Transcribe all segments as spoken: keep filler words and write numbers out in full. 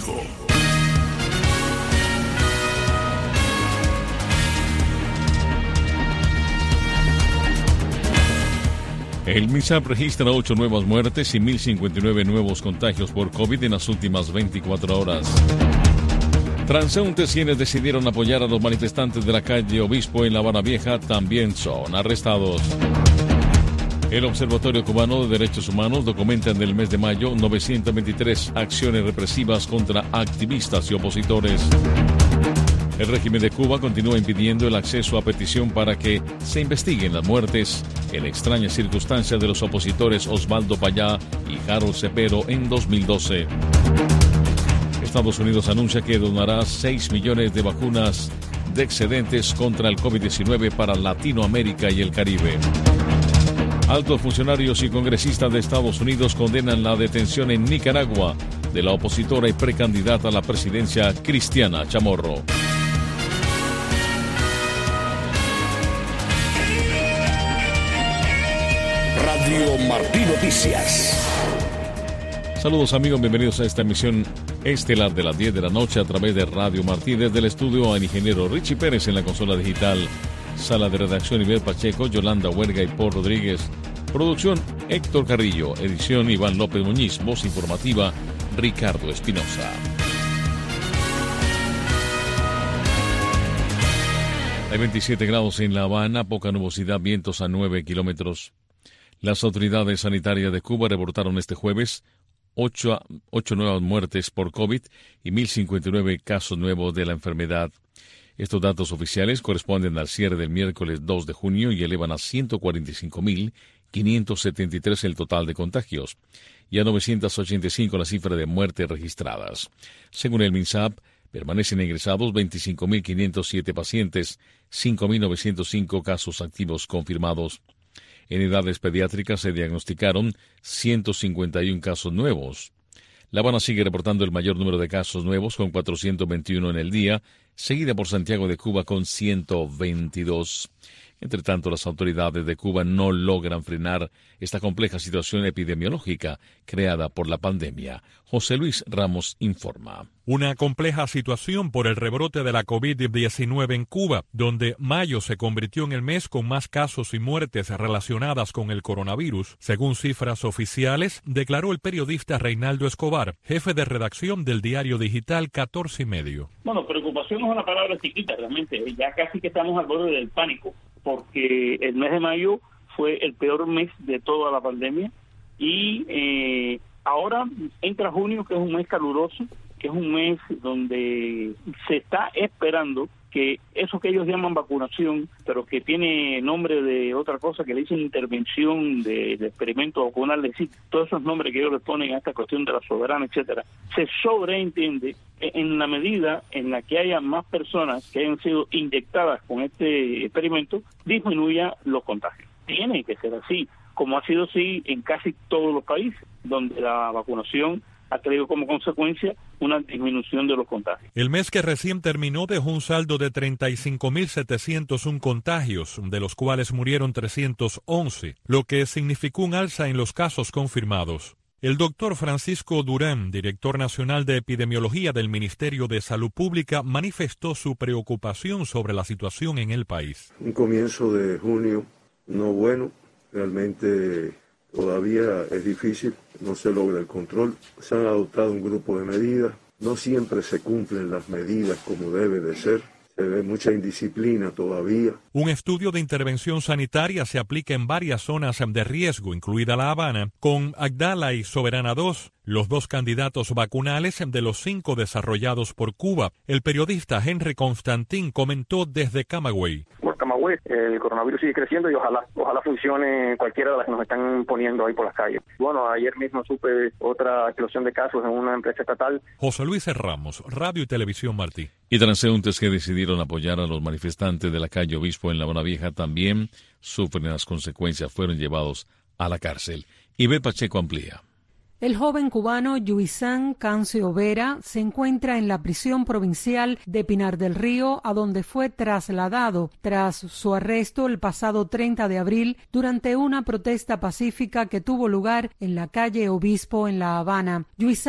vivo. El MINSAP registra ocho nuevas muertes y mil cincuenta y nueve nuevos contagios por COVID en las últimas veinticuatro horas. Transeúntes quienes decidieron apoyar a los manifestantes de la calle Obispo en La Habana Vieja también son arrestados. El Observatorio Cubano de Derechos Humanos documenta en el mes de mayo novecientas veintitrés acciones represivas contra activistas y opositores. El régimen de Cuba continúa impidiendo el acceso a petición para que se investiguen las muertes en la extraña circunstancia de los opositores Osvaldo Payá y Harold Cepero en dos mil doce. Estados Unidos anuncia que donará seis millones de vacunas de excedentes contra el COVID diecinueve para Latinoamérica y el Caribe. Altos funcionarios y congresistas de Estados Unidos condenan la detención en Nicaragua de la opositora y precandidata a la presidencia Cristiana Chamorro. Radio Martí Noticias. Saludos amigos, bienvenidos a esta emisión estelar de las diez de la noche a través de Radio Martí. Desde el estudio al ingeniero Richie Pérez en la consola digital. Sala de redacción Iber Pacheco, Yolanda Huerga y Paul Rodríguez. Producción Héctor Carrillo. Edición Iván López Muñiz. Voz informativa Ricardo Espinosa. Hay veintisiete grados en La Habana, poca nubosidad, vientos a nueve kilómetros. Las autoridades sanitarias de Cuba reportaron este jueves ocho, ocho nuevas muertes por COVID y mil cincuenta y nueve casos nuevos de la enfermedad. Estos datos oficiales corresponden al cierre del miércoles dos de junio y elevan a ciento cuarenta y cinco mil quinientos setenta y tres el total de contagios y a novecientos ochenta y cinco la cifra de muertes registradas. Según el MINSAP, permanecen ingresados veinticinco mil quinientos siete pacientes, cinco mil novecientos cinco casos activos confirmados. En edades pediátricas se diagnosticaron ciento cincuenta y uno casos nuevos. La Habana sigue reportando el mayor número de casos nuevos, con cuatrocientos veintiuno en el día, seguida por Santiago de Cuba con ciento veintidós. Entre tanto, las autoridades de Cuba no logran frenar esta compleja situación epidemiológica creada por la pandemia. José Luis Ramos informa. Una compleja situación por el rebrote de la COVID diecinueve en Cuba, donde mayo se convirtió en el mes con más casos y muertes relacionadas con el coronavirus. Según cifras oficiales, declaró el periodista Reinaldo Escobar, jefe de redacción del diario digital catorce y medio. Bueno, preocupación es una palabra chiquita realmente, ya casi que estamos al borde del pánico, porque el mes de mayo fue el peor mes de toda la pandemia y eh, ahora entra junio, que es un mes caluroso, que es un mes donde se está esperando que eso que ellos llaman vacunación, pero que tiene nombre de otra cosa, que le dicen intervención de, de experimento vacunal, es decir, todos esos nombres que ellos le ponen a esta cuestión de la soberana, etcétera, se sobreentiende en la medida en la que haya más personas que hayan sido inyectadas con este experimento, disminuya los contagios. Tiene que ser así, como ha sido así en casi todos los países, donde la vacunación ha traído como consecuencia una disminución de los contagios. El mes que recién terminó dejó un saldo de treinta y cinco mil setecientos uno contagios, de los cuales murieron trescientos once, lo que significó un alza en los casos confirmados. El doctor Francisco Durán, director nacional de epidemiología del Ministerio de Salud Pública, manifestó su preocupación sobre la situación en el país. Un comienzo de junio no bueno, realmente todavía es difícil, no se logra el control. Se han adoptado un grupo de medidas, no siempre se cumplen las medidas como debe de ser. Se ve mucha indisciplina todavía. Un estudio de intervención sanitaria se aplica en varias zonas de riesgo, incluida La Habana, con Agdala y Soberana dos, los dos candidatos vacunales de los cinco desarrollados por Cuba. El periodista Henry Constantín comentó desde Camagüey. Por Camagüey, el coronavirus sigue creciendo y ojalá, ojalá funcione cualquiera de las que nos están poniendo ahí por las calles. Bueno, ayer mismo supe otra explosión de casos en una empresa estatal. José Luis Ramos, Radio y Televisión Martí. Y transeúntes que decidieron apoyar a los manifestantes de la calle Obispo en La Habana Vieja también sufren las consecuencias, fueron llevados a la cárcel. Iber Pacheco amplía. El joven cubano Yuisán Cancio Vera se encuentra en la prisión provincial de Pinar del Río, a donde fue trasladado tras su arresto el pasado treinta de abril durante una protesta pacífica que tuvo lugar en la calle Obispo en La Habana. Yuisán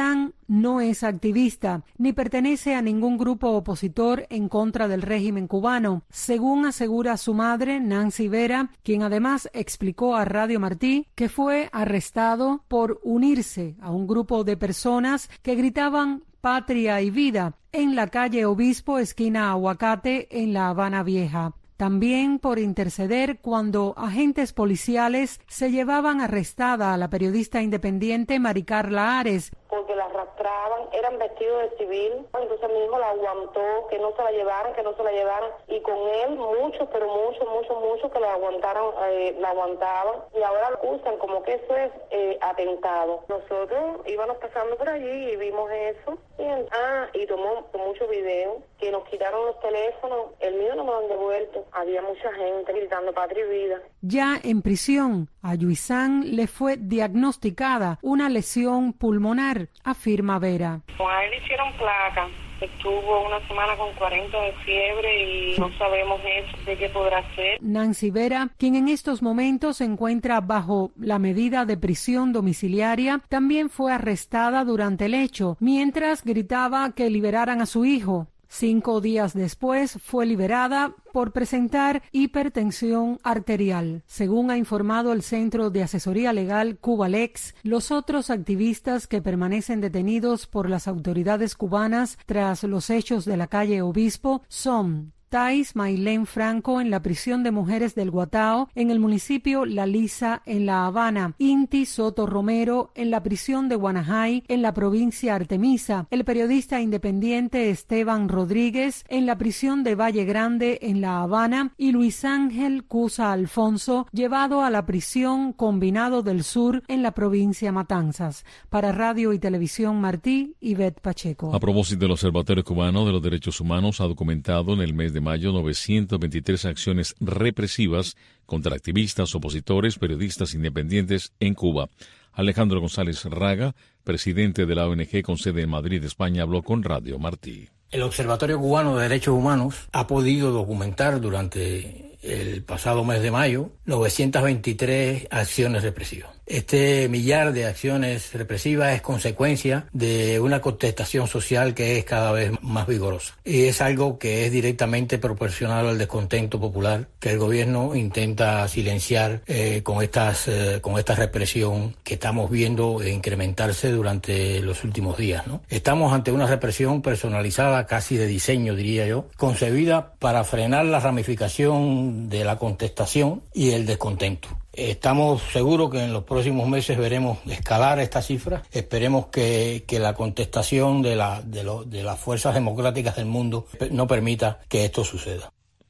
no es activista ni pertenece a ningún grupo opositor en contra del régimen cubano, según asegura su madre, Nancy Vera, quien además explicó a Radio Martí que fue arrestado por unirse a un grupo de personas que gritaban Patria y Vida en la calle Obispo, esquina Aguacate, en La Habana Vieja. También por interceder cuando agentes policiales se llevaban arrestada a la periodista independiente Mari Carla Ares. Porque la arrastraban, eran vestidos de civil, entonces mi hijo la aguantó, que no se la llevaran, que no se la llevaran, y con él muchos, pero muchos, muchos, muchos que la aguantaron, eh, la aguantaban, y ahora lo acusan como que eso es eh, atentado. Nosotros íbamos pasando por allí y vimos eso, y, ah, y tomó muchos videos, que nos quitaron los teléfonos, el mío no me lo han devuelto, había mucha gente gritando Patria y Vida. Ya en prisión, a Yuisán le fue diagnosticada una lesión pulmonar, afirma Vera. A él le hicieron placa, estuvo una semana con cuarenta de fiebre y no sabemos eso de qué podrá ser. Nancy Vera, quien en estos momentos se encuentra bajo la medida de prisión domiciliaria, también fue arrestada durante el hecho, mientras gritaba que liberaran a su hijo. Cinco días después fue liberada por presentar hipertensión arterial. Según ha informado el Centro de Asesoría Legal Cubalex, los otros activistas que permanecen detenidos por las autoridades cubanas tras los hechos de la calle Obispo son Thais Mailén Franco en la prisión de mujeres del Guatao, en el municipio La Lisa, en La Habana; Inti Soto Romero en la prisión de Guanajay, en la provincia Artemisa; el periodista independiente Esteban Rodríguez en la prisión de Valle Grande, en La Habana; y Luis Ángel Cusa Alfonso, llevado a la prisión Combinado del Sur, en la provincia Matanzas. Para Radio y Televisión Martí, Ivette Pacheco. A propósito, el Observatorio Cubano de los Derechos Humanos ha documentado en el mes de mayo novecientas veintitrés acciones represivas contra activistas, opositores, periodistas independientes en Cuba. Alejandro González Raga, presidente de la O N G con sede en Madrid, España, habló con Radio Martí. El Observatorio Cubano de Derechos Humanos ha podido documentar durante el pasado mes de mayo novecientas veintitrés acciones represivas. Este millar de acciones represivas es consecuencia de una contestación social que es cada vez más vigorosa. Y es algo que es directamente proporcional al descontento popular que el gobierno intenta silenciar eh, con estas eh, con esta represión que estamos viendo incrementarse durante los últimos días, ¿no? Estamos ante una represión personalizada, casi de diseño, diría yo, concebida para frenar la ramificación de la contestación y el descontento. Estamos seguros que en los próximos meses veremos escalar estas cifras. Esperemos que, que la contestación de, la, de, lo, de las fuerzas democráticas del mundo no permita que esto suceda.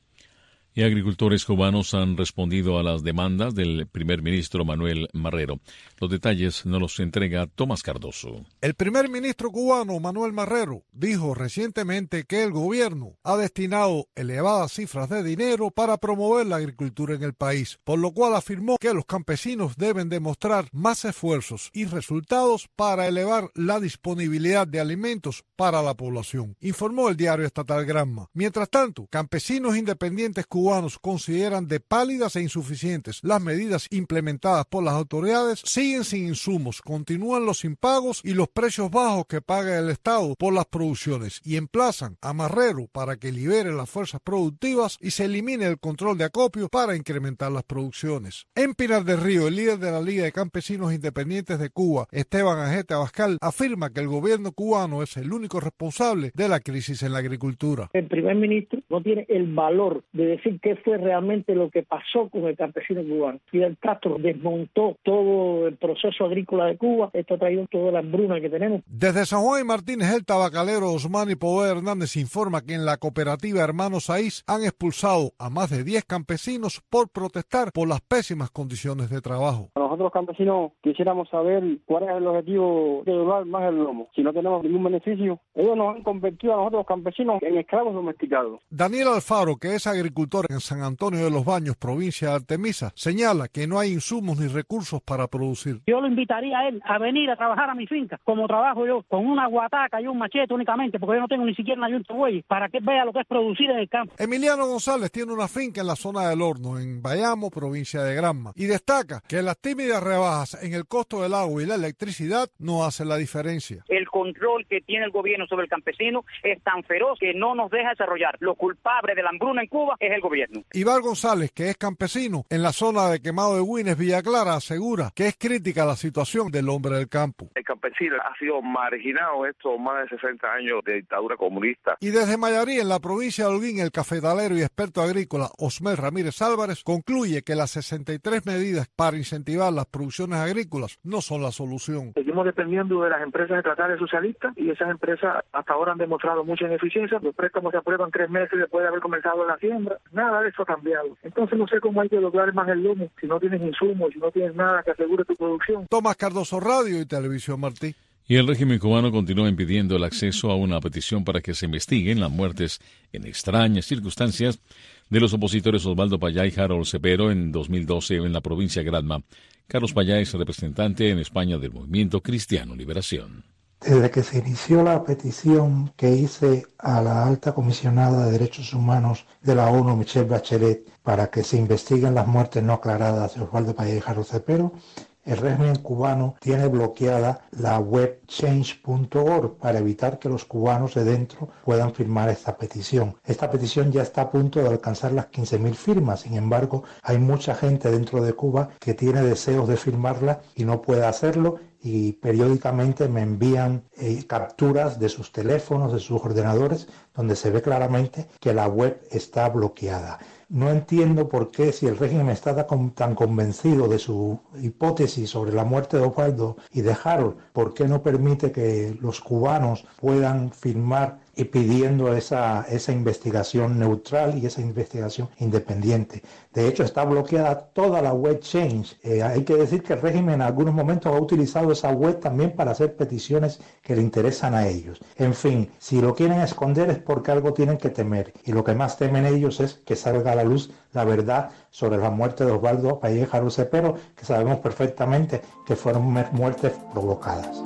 Y agricultores cubanos han respondido a las demandas del primer ministro Manuel Marrero. Los detalles nos los entrega Tomás Cardoso. El primer ministro cubano Manuel Marrero dijo recientemente que el gobierno ha destinado elevadas cifras de dinero para promover la agricultura en el país, por lo cual afirmó que los campesinos deben demostrar más esfuerzos y resultados para elevar la disponibilidad de alimentos para la población, informó el diario estatal Granma. Mientras tanto, campesinos independientes cubanos cubanos consideran de pálidas e insuficientes las medidas implementadas por las autoridades, siguen sin insumos, continúan los impagos y los precios bajos que paga el Estado por las producciones, y emplazan a Marrero para que libere las fuerzas productivas y se elimine el control de acopio para incrementar las producciones. En Pinar del Río, el líder de la Liga de Campesinos Independientes de Cuba, Esteban Ajete Abascal, afirma que el gobierno cubano es el único responsable de la crisis en la agricultura. El primer ministro no tiene el valor de decir qué fue realmente lo que pasó con el campesino cubano. Fidel Castro desmontó todo el proceso agrícola de Cuba. Esto ha traído toda la hambruna que tenemos. Desde San Juan y Martínez, el tabacalero Osmani Poder Hernández informa que en la cooperativa Hermanos Saiz han expulsado a más de diez campesinos por protestar por las pésimas condiciones de trabajo. Nosotros los campesinos quisiéramos saber cuál es el objetivo de doblar más el lomo. Si no tenemos ningún beneficio, ellos nos han convertido a nosotros los campesinos en esclavos domesticados. Daniel Alfaro, que es agricultor agricultor en San Antonio de los Baños, provincia de Artemisa, señala que no hay insumos ni recursos para producir. Yo lo invitaría a él a venir a trabajar a mi finca, como trabajo yo, con una guataca y un machete únicamente, porque yo no tengo ni siquiera una yunta de buey, para que vea lo que es producir en el campo. Emiliano González tiene una finca en la zona del Horno, en Bayamo, provincia de Granma, y destaca que las tímidas rebajas en el costo del agua y la electricidad no hacen la diferencia. El control que tiene el gobierno sobre el campesino es tan feroz que no nos deja desarrollar. Los culpables de la hambruna en Cuba es el gobierno. Iván González, que es campesino en la zona de Quemado de Güines, Villa Clara, asegura que es crítica la situación del hombre del campo. El campesino ha sido marginado estos más de sesenta años de dictadura comunista. Y desde Mayarí, en la provincia de Holguín, el cafetalero y experto agrícola Osmel Ramírez Álvarez concluye que las sesenta y tres medidas para incentivar las producciones agrícolas no son la solución. Seguimos dependiendo de las empresas estatales socialistas y esas empresas hasta ahora han demostrado mucha ineficiencia. Los préstamos se aprueban tres meses después de haber comenzado la siembra. Nada de eso ha cambiado. Entonces no sé cómo hay que lograr más el lomo si no tienes insumos, si no tienes nada que asegure tu producción. Tomás Cardoso, Radio y Televisión Martí. Y el régimen cubano continúa impidiendo el acceso a una petición para que se investiguen las muertes en extrañas circunstancias de los opositores Osvaldo Payá y Harold Cepero en dos mil doce en la provincia de Granma. Carlos Payá es representante en España del Movimiento Cristiano Liberación. Desde que se inició la petición que hice a la alta comisionada de Derechos Humanos de la ONU, Michelle Bachelet, para que se investiguen las muertes no aclaradas de Osvaldo Payá y Harold Cepero, el régimen cubano tiene bloqueada la web change punto org para evitar que los cubanos de dentro puedan firmar esta petición. Esta petición ya está a punto de alcanzar las quince mil firmas, sin embargo, hay mucha gente dentro de Cuba que tiene deseos de firmarla y no puede hacerlo, y periódicamente me envían eh, capturas de sus teléfonos, de sus ordenadores, donde se ve claramente que la web está bloqueada. No entiendo por qué, si el régimen está tan convencido de su hipótesis sobre la muerte de Osvaldo y de Harold, ¿por qué no permite que los cubanos puedan firmar y pidiendo esa, esa investigación neutral y esa investigación independiente? De hecho, está bloqueada toda la web Change. Eh, hay que decir que el régimen en algunos momentos ha utilizado esa web también para hacer peticiones que le interesan a ellos. En fin, si lo quieren esconder es porque algo tienen que temer. Y lo que más temen ellos es que salga a la luz la verdad sobre la muerte de Osvaldo Payá y Harold Cepero, que sabemos perfectamente que fueron muertes provocadas.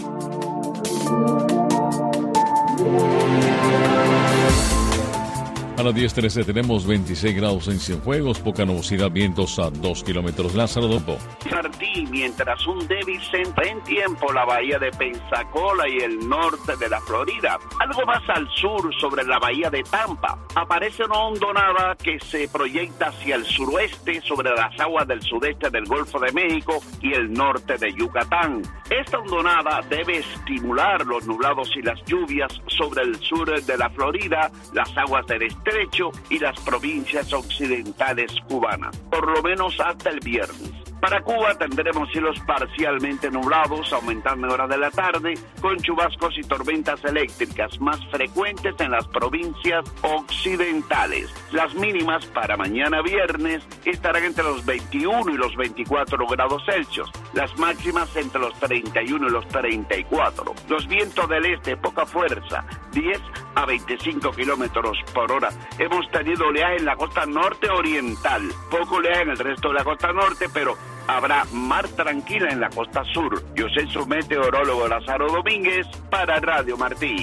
A las diez trece tenemos veintiséis grados en Cienfuegos, poca nubosidad, vientos a dos kilómetros. Lázaro Dopo. Martí, mientras un débil centro en tiempo la bahía de Pensacola y el norte de la Florida. Algo más al sur, sobre la bahía de Tampa, aparece una hondonada que se proyecta hacia el suroeste sobre las aguas del sudeste del Golfo de México y el norte de Yucatán. Esta hondonada debe estimular los nublados y las lluvias sobre el sur de la Florida, las aguas del estrecho y las provincias occidentales cubanas, por lo menos hasta el viernes. Para Cuba tendremos cielos parcialmente nublados, aumentando en horas de la tarde, con chubascos y tormentas eléctricas más frecuentes en las provincias occidentales. Las mínimas para mañana viernes estarán entre los veintiuno y los veinticuatro grados Celsius, las máximas entre los treinta y uno y los treinta y cuatro. Los vientos del este, poca fuerza, diez a veinticinco kilómetros por hora. Hemos tenido oleaje en la costa norte oriental, poco oleaje en el resto de la costa norte, pero habrá mar tranquila en la costa sur. Yo soy su meteorólogo Lázaro Domínguez para Radio Martí.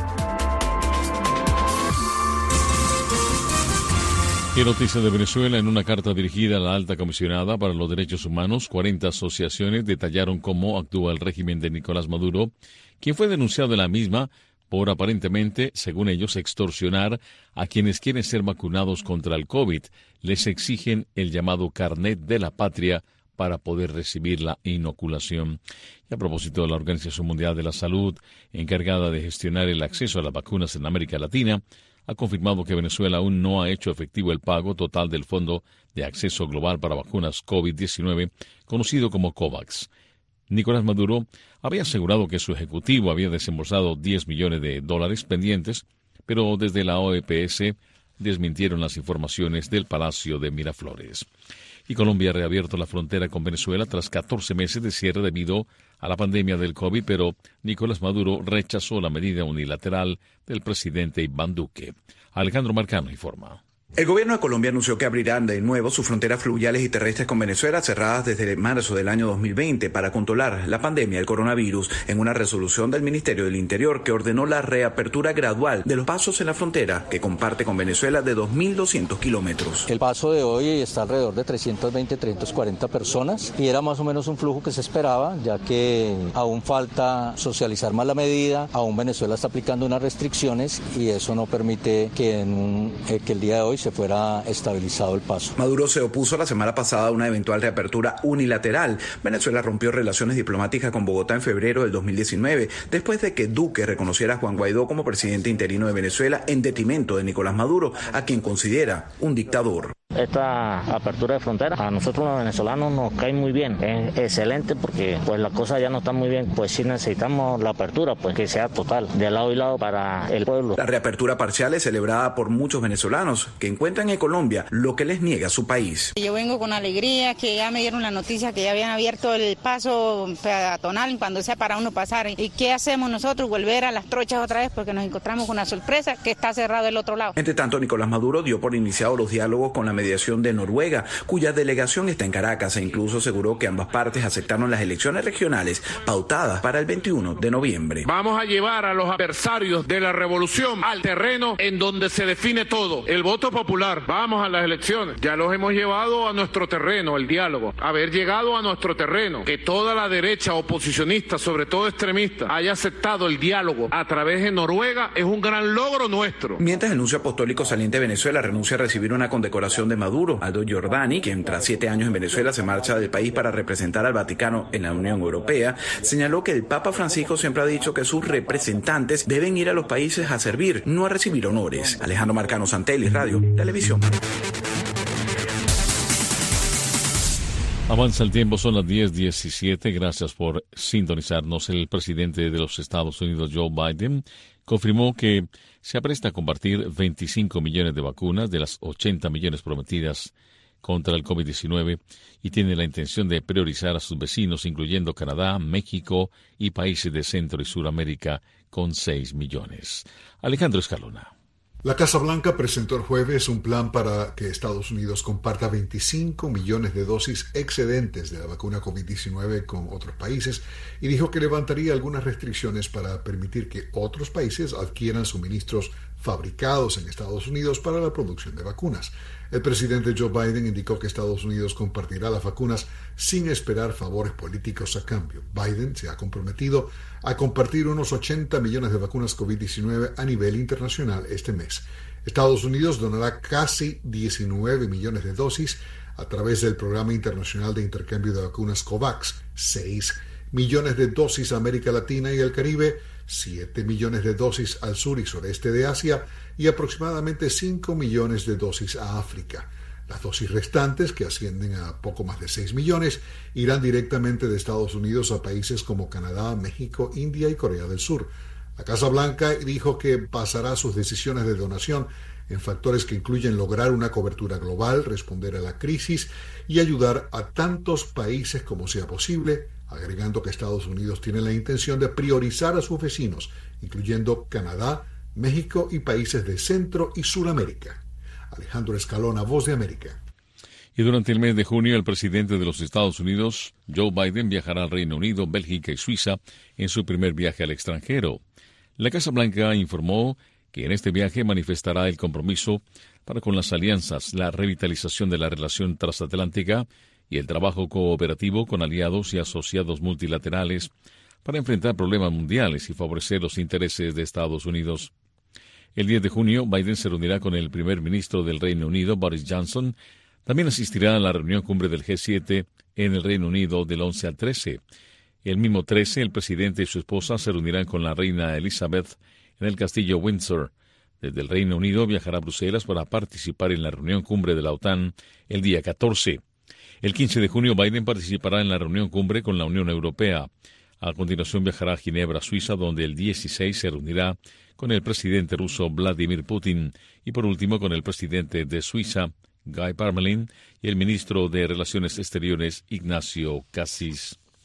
Y noticias de Venezuela. En una carta dirigida a la alta comisionada para los derechos humanos, cuarenta asociaciones detallaron cómo actúa el régimen de Nicolás Maduro, quien fue denunciado en la misma por aparentemente, según ellos, extorsionar a quienes quieren ser vacunados contra el COVID. Les exigen el llamado carnet de la patria para poder recibir la inoculación. Y a propósito de la Organización Mundial de la Salud, encargada de gestionar el acceso a las vacunas en América Latina, ha confirmado que Venezuela aún no ha hecho efectivo el pago total del Fondo de Acceso Global para Vacunas COVID diecinueve, conocido como COVAX. Nicolás Maduro había asegurado que su ejecutivo había desembolsado diez millones de dólares pendientes, pero desde la O E P S desmintieron las informaciones del Palacio de Miraflores. Y Colombia ha reabierto la frontera con Venezuela tras catorce meses de cierre debido a la pandemia del COVID, pero Nicolás Maduro rechazó la medida unilateral del presidente Iván Duque. Alejandro Marcano informa. El gobierno de Colombia anunció que abrirán de nuevo sus fronteras fluviales y terrestres con Venezuela, cerradas desde marzo del año dos mil veinte para controlar la pandemia del coronavirus, en una resolución del Ministerio del Interior que ordenó la reapertura gradual de los pasos en la frontera que comparte con Venezuela de dos mil doscientos kilómetros. El paso de hoy está alrededor de trescientas veinte, trescientas cuarenta personas y era más o menos un flujo que se esperaba, ya que aún falta socializar más la medida, aún Venezuela está aplicando unas restricciones y eso no permite que, en un, eh, que el día de hoy se fuera estabilizado el paso. Maduro se opuso la semana pasada a una eventual reapertura unilateral. Venezuela rompió relaciones diplomáticas con Bogotá en febrero del dos mil diecinueve, después de que Duque reconociera a Juan Guaidó como presidente interino de Venezuela en detrimento de Nicolás Maduro, a quien considera un dictador. Esta apertura de frontera a nosotros los venezolanos nos cae muy bien, es excelente porque pues la cosa ya no está muy bien, pues sí necesitamos la apertura, pues que sea total, de lado y lado para el pueblo. La reapertura parcial es celebrada por muchos venezolanos que encuentran en Colombia lo que les niega su país. Yo vengo con alegría que ya me dieron la noticia que ya habían abierto el paso peatonal cuando sea para uno pasar. ¿Y qué hacemos nosotros? Volver a las trochas otra vez porque nos encontramos con una sorpresa que está cerrado el otro lado. Entre tanto, Nicolás Maduro dio por iniciado los diálogos con la mediación de Noruega, cuya delegación está en Caracas, e incluso aseguró que ambas partes aceptaron las elecciones regionales pautadas para el veintiuno de noviembre. Vamos a llevar a los adversarios de la revolución al terreno en donde se define todo, el voto popular. Vamos a las elecciones. Ya los hemos llevado a nuestro terreno, el diálogo. Haber llegado a nuestro terreno, que toda la derecha oposicionista, sobre todo extremista, haya aceptado el diálogo a través de Noruega, es un gran logro nuestro. Mientras el nuncio apostólico saliente de Venezuela renuncia a recibir una condecoración de Maduro, Aldo Giordani, quien tras siete años en Venezuela se marcha del país para representar al Vaticano en la Unión Europea, señaló que el Papa Francisco siempre ha dicho que sus representantes deben ir a los países a servir, no a recibir honores. Alejandro Marcano, Santelli, Radio, Televisión. Avanza el tiempo, son las diez diecisiete. Gracias por sintonizarnos. El presidente de los Estados Unidos, Joe Biden, confirmó que se apresta a compartir veinticinco millones de vacunas de las ochenta millones prometidas contra el COVID diecinueve y tiene la intención de priorizar a sus vecinos, incluyendo Canadá, México y países de Centro y Suramérica, con seis millones. Alejandro Escalona. La Casa Blanca presentó el jueves un plan para que Estados Unidos comparta veinticinco millones de dosis excedentes de la vacuna COVID diecinueve con otros países y dijo que levantaría algunas restricciones para permitir que otros países adquieran suministros fabricados en Estados Unidos para la producción de vacunas. El presidente Joe Biden indicó que Estados Unidos compartirá las vacunas sin esperar favores políticos a cambio. Biden se ha comprometido a compartir unos ochenta millones de vacunas COVID diecinueve a nivel internacional este mes. Estados Unidos donará casi diecinueve millones de dosis a través del Programa Internacional de Intercambio de Vacunas COVAX, seis millones de dosis a América Latina y el Caribe, siete millones de dosis al sur y sureste de Asia y aproximadamente cinco millones de dosis a África. Las dosis restantes, que ascienden a poco más de seis millones, irán directamente de Estados Unidos a países como Canadá, México, India y Corea del Sur. La Casa Blanca dijo que basará sus decisiones de donación en factores que incluyen lograr una cobertura global, responder a la crisis y ayudar a tantos países como sea posible, agregando que Estados Unidos tiene la intención de priorizar a sus vecinos, incluyendo Canadá, México y países de Centro y Suramérica. Alejandro Escalona, Voz de América. Y durante el mes de junio, el presidente de los Estados Unidos, Joe Biden, viajará al Reino Unido, Bélgica y Suiza en su primer viaje al extranjero. La Casa Blanca informó que en este viaje manifestará el compromiso para con las alianzas, la revitalización de la relación transatlántica y el trabajo cooperativo con aliados y asociados multilaterales para enfrentar problemas mundiales y favorecer los intereses de Estados Unidos. El diez de junio, Biden se reunirá con el primer ministro del Reino Unido, Boris Johnson. También asistirá a la reunión cumbre del G siete en el Reino Unido del once al trece. El mismo trece, el presidente y su esposa se reunirán con la reina Elizabeth en el castillo Windsor. Desde el Reino Unido viajará a Bruselas para participar en la reunión cumbre de la OTAN el día catorce. El quince de junio, Biden participará en la reunión cumbre con la Unión Europea. A continuación viajará a Ginebra, Suiza, donde el dieciséis se reunirá con el presidente ruso Vladimir Putin y por último con el presidente de Suiza, Guy Parmelin, y el ministro de Relaciones Exteriores, Ignacio Cassis.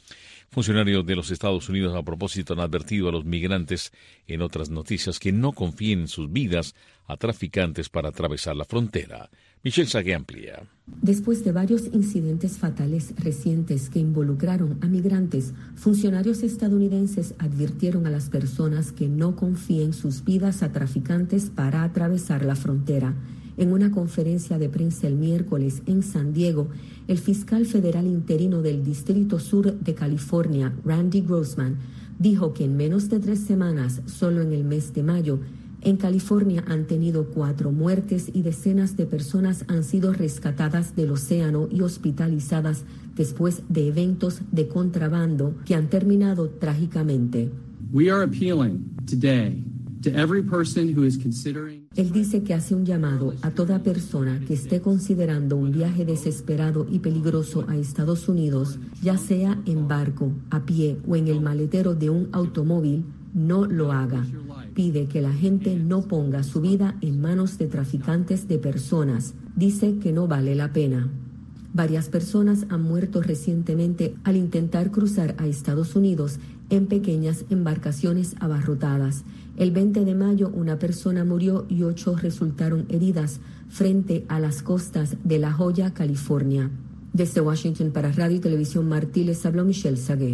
Funcionarios de los Estados Unidos a propósito han advertido a los migrantes en otras noticias que no confíen sus vidas a traficantes para atravesar la frontera. Michelle Sague amplía. Después de varios incidentes fatales recientes que involucraron a migrantes, funcionarios estadounidenses advirtieron a las personas que no confíen sus vidas a traficantes para atravesar la frontera. En una conferencia de prensa el miércoles en San Diego, el fiscal federal interino del Distrito Sur de California, Randy Grossman, dijo que en menos de tres semanas, solo en el mes de mayo, en California han tenido cuatro muertes y decenas de personas han sido rescatadas del océano y hospitalizadas después de eventos de contrabando que han terminado trágicamente. We are appealing today to every person who is considering... Él dice que hace un llamado a toda persona que esté considerando un viaje desesperado y peligroso a Estados Unidos, ya sea en barco, a pie o en el maletero de un automóvil, no lo haga. Pide que la gente no ponga su vida en manos de traficantes de personas. Dice que no vale la pena. Varias personas han muerto recientemente al intentar cruzar a Estados Unidos en pequeñas embarcaciones abarrotadas. El veinte de mayo una persona murió y ocho resultaron heridas frente a las costas de La Joya, California. Desde Washington para Radio y Televisión Martí les habló Michelle Sague.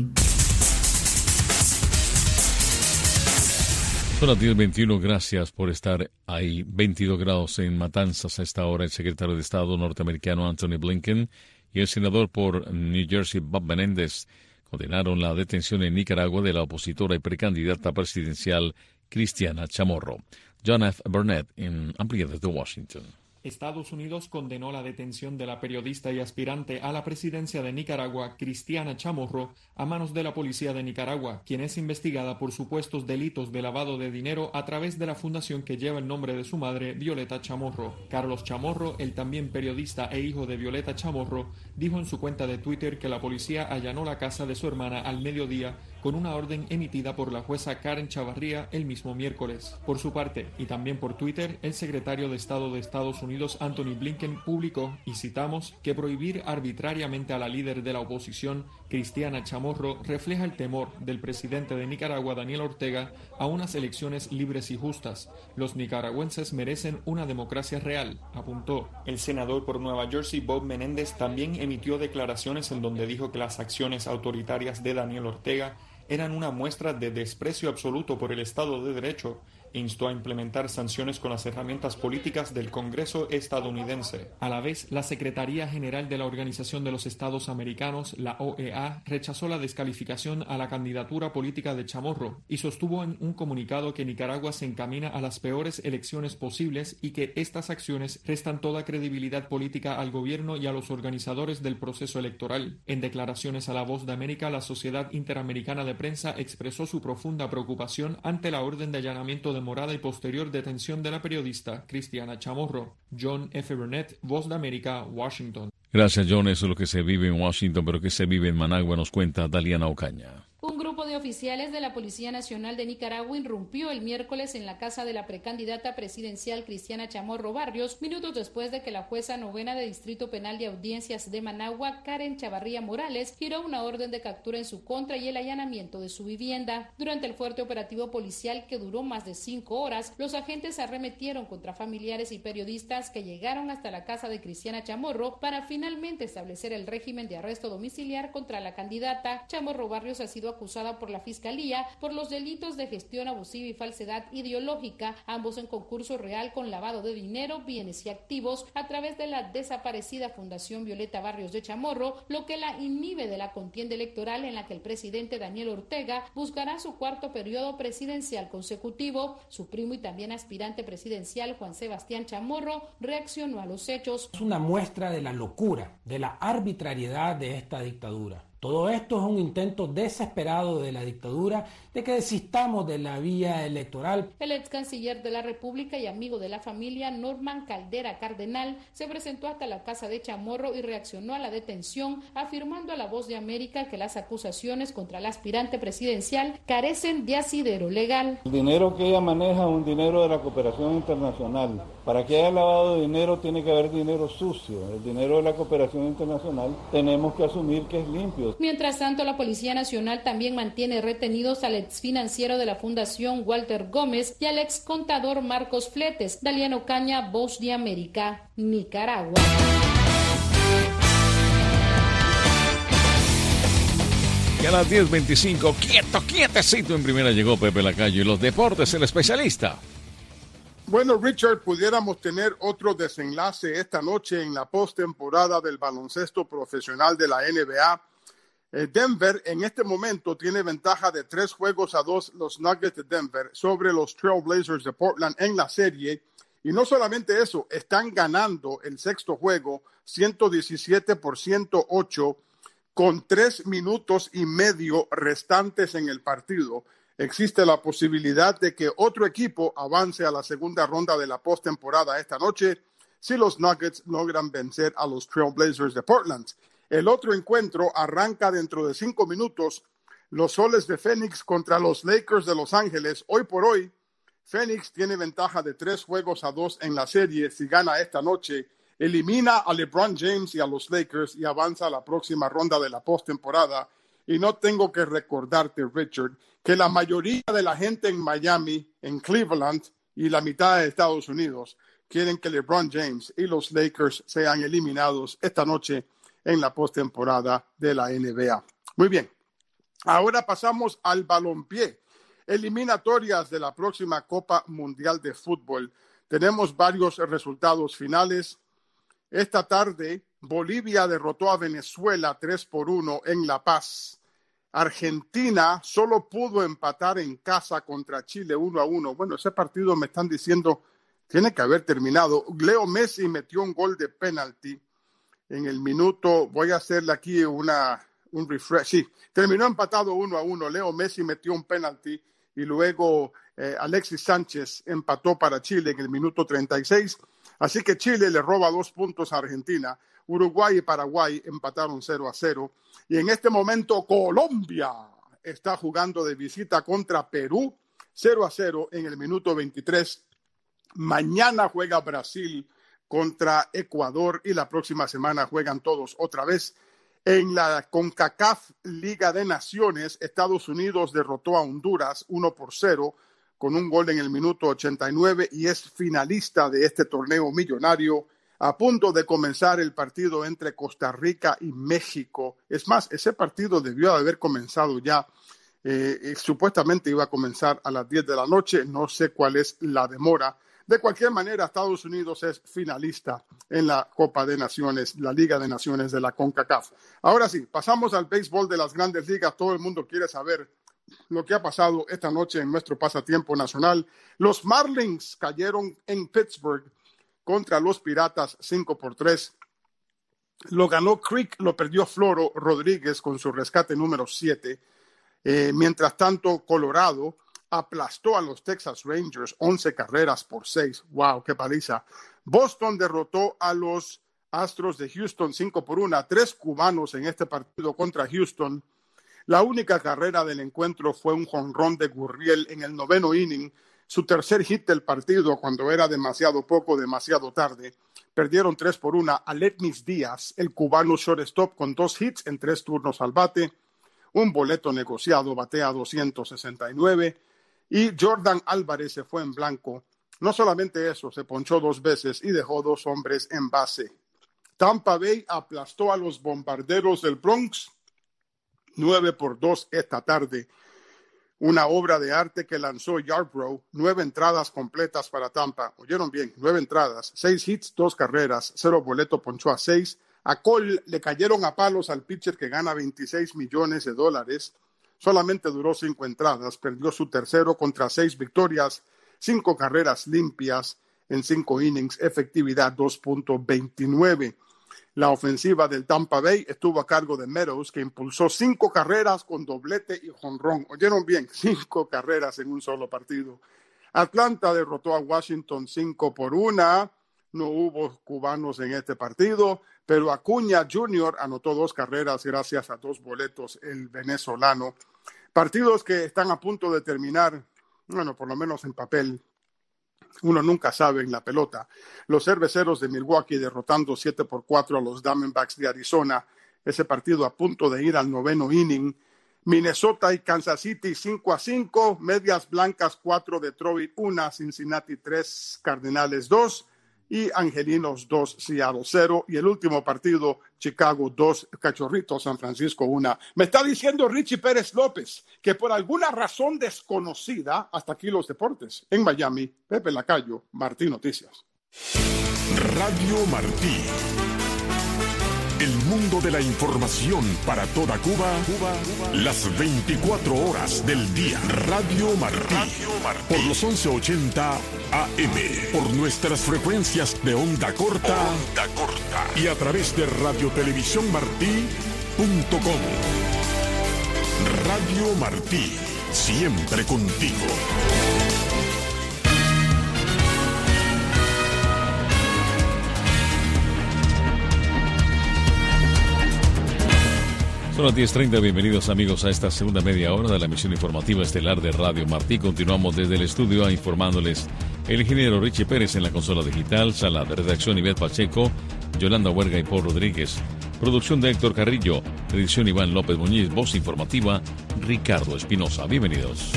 Son las diez veintiuno, gracias por estar ahí. veintidós grados en Matanzas a esta hora. El secretario de Estado norteamericano Anthony Blinken y el senador por New Jersey Bob Menéndez condenaron la detención en Nicaragua de la opositora y precandidata presidencial Cristiana Chamorro. John F. Burnett en amplía desde Washington. Estados Unidos condenó la detención de la periodista y aspirante a la presidencia de Nicaragua, Cristiana Chamorro, a manos de la policía de Nicaragua, quien es investigada por supuestos delitos de lavado de dinero a través de la fundación que lleva el nombre de su madre, Violeta Chamorro. Carlos Chamorro, el también periodista e hijo de Violeta Chamorro, dijo en su cuenta de Twitter que la policía allanó la casa de su hermana al mediodía con una orden emitida por la jueza Karen Chavarría el mismo miércoles. Por su parte, y también por Twitter, el secretario de Estado de Estados Unidos, Anthony Blinken, publicó, y citamos, que prohibir arbitrariamente a la líder de la oposición, Cristiana Chamorro, refleja el temor del presidente de Nicaragua, Daniel Ortega, a unas elecciones libres y justas. Los nicaragüenses merecen una democracia real, apuntó. El senador por Nueva Jersey, Bob Menéndez, también emitió declaraciones en donde dijo que las acciones autoritarias de Daniel Ortega eran una muestra de desprecio absoluto por el Estado de Derecho e instó a implementar sanciones con las herramientas políticas del Congreso estadounidense. A la vez, la Secretaría General de la Organización de los Estados Americanos, la O E A, rechazó la descalificación a la candidatura política de Chamorro y sostuvo en un comunicado que Nicaragua se encamina a las peores elecciones posibles y que estas acciones restan toda credibilidad política al gobierno y a los organizadores del proceso electoral. En declaraciones a La Voz de América, la Sociedad Interamericana de Prensa expresó su profunda preocupación ante la orden de allanamiento de morada y posterior detención de la periodista Cristiana Chamorro. John F. Burnett, Voz de América, Washington. Gracias, John. Eso es lo que se vive en Washington, pero que se vive en Managua, nos cuenta Daliana Ocaña. Un grupo de oficiales de la Policía Nacional de Nicaragua irrumpió el miércoles en la casa de la precandidata presidencial Cristiana Chamorro Barrios, minutos después de que la jueza novena de Distrito Penal de Audiencias de Managua, Karen Chavarría Morales, giró una orden de captura en su contra y el allanamiento de su vivienda. Durante el fuerte operativo policial que duró más de cinco horas, los agentes arremetieron contra familiares y periodistas que llegaron hasta la casa de Cristiana Chamorro para finalmente establecer el régimen de arresto domiciliar contra la candidata. Chamorro Barrios ha sido acusada por la Fiscalía por los delitos de gestión abusiva y falsedad ideológica, ambos en concurso real con lavado de dinero, bienes y activos a través de la desaparecida Fundación Violeta Barrios de Chamorro, lo que la inhibe de la contienda electoral en la que el presidente Daniel Ortega buscará su cuarto periodo presidencial consecutivo. Su primo y también aspirante presidencial, Juan Sebastián Chamorro, reaccionó a los hechos. Es una muestra de la locura, de la arbitrariedad de esta dictadura. Todo esto es un intento desesperado de la dictadura de que desistamos de la vía electoral. El ex canciller de la República y amigo de la familia, Norman Caldera Cardenal, se presentó hasta la casa de Chamorro y reaccionó a la detención, afirmando a La Voz de América que las acusaciones contra el aspirante presidencial carecen de asidero legal. El dinero que ella maneja es un dinero de la cooperación internacional. Para que haya lavado de dinero tiene que haber dinero sucio. El dinero de la cooperación internacional tenemos que asumir que es limpio. Mientras tanto, la Policía Nacional también mantiene retenidos al exfinanciero de la Fundación Walter Gómez y al ex contador Marcos Fletes. Daliano Caña, Voz de América, Nicaragua. Y a las diez veinticinco, quieto, quietecito en primera llegó Pepe Lacayo y los deportes, el especialista. Bueno, Richard, pudiéramos tener otro desenlace esta noche en la postemporada del baloncesto profesional de la N B A. Eh, Denver en este momento tiene ventaja de tres juegos a dos los Nuggets de Denver sobre los Trail Blazers de Portland en la serie. Y no solamente eso, están ganando el sexto juego ciento diecisiete por ciento ocho con tres minutos y medio restantes en el partido. Existe la posibilidad de que otro equipo avance a la segunda ronda de la postemporada esta noche si los Nuggets logran vencer a los Trail Blazers de Portland. El otro encuentro arranca dentro de cinco minutos. Los Soles de Phoenix contra los Lakers de Los Ángeles. Hoy por hoy, Phoenix tiene ventaja de tres juegos a dos en la serie. Si gana esta noche, elimina a LeBron James y a los Lakers y avanza a la próxima ronda de la postemporada. Y no tengo que recordarte, Richard, que la mayoría de la gente en Miami, en Cleveland y la mitad de Estados Unidos quieren que LeBron James y los Lakers sean eliminados esta noche en la postemporada de la N B A. Muy bien, ahora pasamos al balompié. Eliminatorias de la próxima Copa Mundial de Fútbol. Tenemos varios resultados finales. Esta tarde, Bolivia derrotó a Venezuela tres por uno en La Paz. Argentina solo pudo empatar en casa contra Chile uno a uno. Bueno, ese partido me están diciendo tiene que haber terminado. Leo Messi metió un gol de penalti en el minuto. Voy a hacerle aquí una, un refresh. Sí, terminó empatado uno a uno. Leo Messi metió un penalti y luego eh, Alexis Sánchez empató para Chile en el minuto treinta y seis. Así que Chile le roba dos puntos a Argentina. Uruguay y Paraguay empataron cero a cero. Y en este momento Colombia está jugando de visita contra Perú cero a cero en el minuto veintitrés. Mañana juega Brasil contra Ecuador y la próxima semana juegan todos otra vez. En la CONCACAF Liga de Naciones, Estados Unidos derrotó a Honduras uno por cero con un gol en el minuto ochenta y nueve y es finalista de este torneo millonario. A punto de comenzar el partido entre Costa Rica y México. Es más, ese partido debió haber comenzado ya. Eh, supuestamente iba a comenzar a las diez de la noche. No sé cuál es la demora. De cualquier manera, Estados Unidos es finalista en la Copa de Naciones, la Liga de Naciones de la CONCACAF. Ahora sí, pasamos al béisbol de las Grandes Ligas. Todo el mundo quiere saber lo que ha pasado esta noche en nuestro pasatiempo nacional. Los Marlins cayeron en Pittsburgh contra los Piratas cinco por tres. Lo ganó Creek, lo perdió Floro Rodríguez con su rescate número siete. Eh, mientras tanto, Colorado aplastó a los Texas Rangers once carreras por seis. ¡Wow! ¡Qué paliza! Boston derrotó a los Astros de Houston cinco por uno. Tres cubanos en este partido contra Houston. La única carrera del encuentro fue un jonrón de Gurriel en el noveno inning, su tercer hit del partido cuando era demasiado poco, demasiado tarde. Perdieron tres por una a Letnis Díaz, el cubano shortstop con dos hits en tres turnos al bate. Un boleto negociado, batea doscientos sesenta y nueve. Y Jordan Álvarez se fue en blanco. No solamente eso, se ponchó dos veces y dejó dos hombres en base. Tampa Bay aplastó a los Bombarderos del Bronx nueve por dos esta tarde. Una obra de arte que lanzó Yarbrough, nueve entradas completas para Tampa. Oyeron bien, nueve entradas, seis hits, dos carreras, cero boleto, ponchó a seis. A Cole le cayeron a palos al pitcher que gana veintiséis millones de dólares. Solamente duró cinco entradas, perdió su tercero contra seis victorias, cinco carreras limpias en cinco innings, efectividad dos punto veintinueve. La ofensiva del Tampa Bay estuvo a cargo de Meadows, que impulsó cinco carreras con doblete y jonrón. Oyeron bien, cinco carreras en un solo partido. Atlanta derrotó a Washington cinco por una. No hubo cubanos en este partido, pero Acuña junior anotó dos carreras gracias a dos boletos, el venezolano. Partidos que están a punto de terminar, bueno, por lo menos en papel. Uno nunca sabe en la pelota. Los Cerveceros de Milwaukee derrotando siete por cuatro a los Diamondbacks de Arizona ese partido a punto de ir al noveno inning. Minnesota y Kansas City cinco a cinco, Medias Blancas cuatro, Detroit uno, Cincinnati tres, Cardenales dos y Angelinos dos, Seattle cero. Y el último partido, Chicago dos, Cachorritos, San Francisco uno. Me está diciendo Richie Pérez López que por alguna razón desconocida, hasta aquí los deportes. En Miami, Pepe Lacayo, Martí Noticias. Radio Martí. El mundo de la información para toda Cuba, Cuba, Cuba, las veinticuatro horas del día. Radio Martí, Radio Martí, por los once ochenta A M, por nuestras frecuencias de onda corta, onda corta y a través de radiotelevisión martí punto com. Radio Martí, siempre contigo. Son las diez treinta, bienvenidos amigos a esta segunda media hora de la emisión informativa estelar de Radio Martí. Continuamos desde el estudio informándoles el ingeniero Richie Pérez en la consola digital, sala de redacción Ivette Pacheco, Yolanda Huerga y Paul Rodríguez, producción de Héctor Carrillo, edición Iván López Muñiz, voz informativa Ricardo Espinosa. Bienvenidos.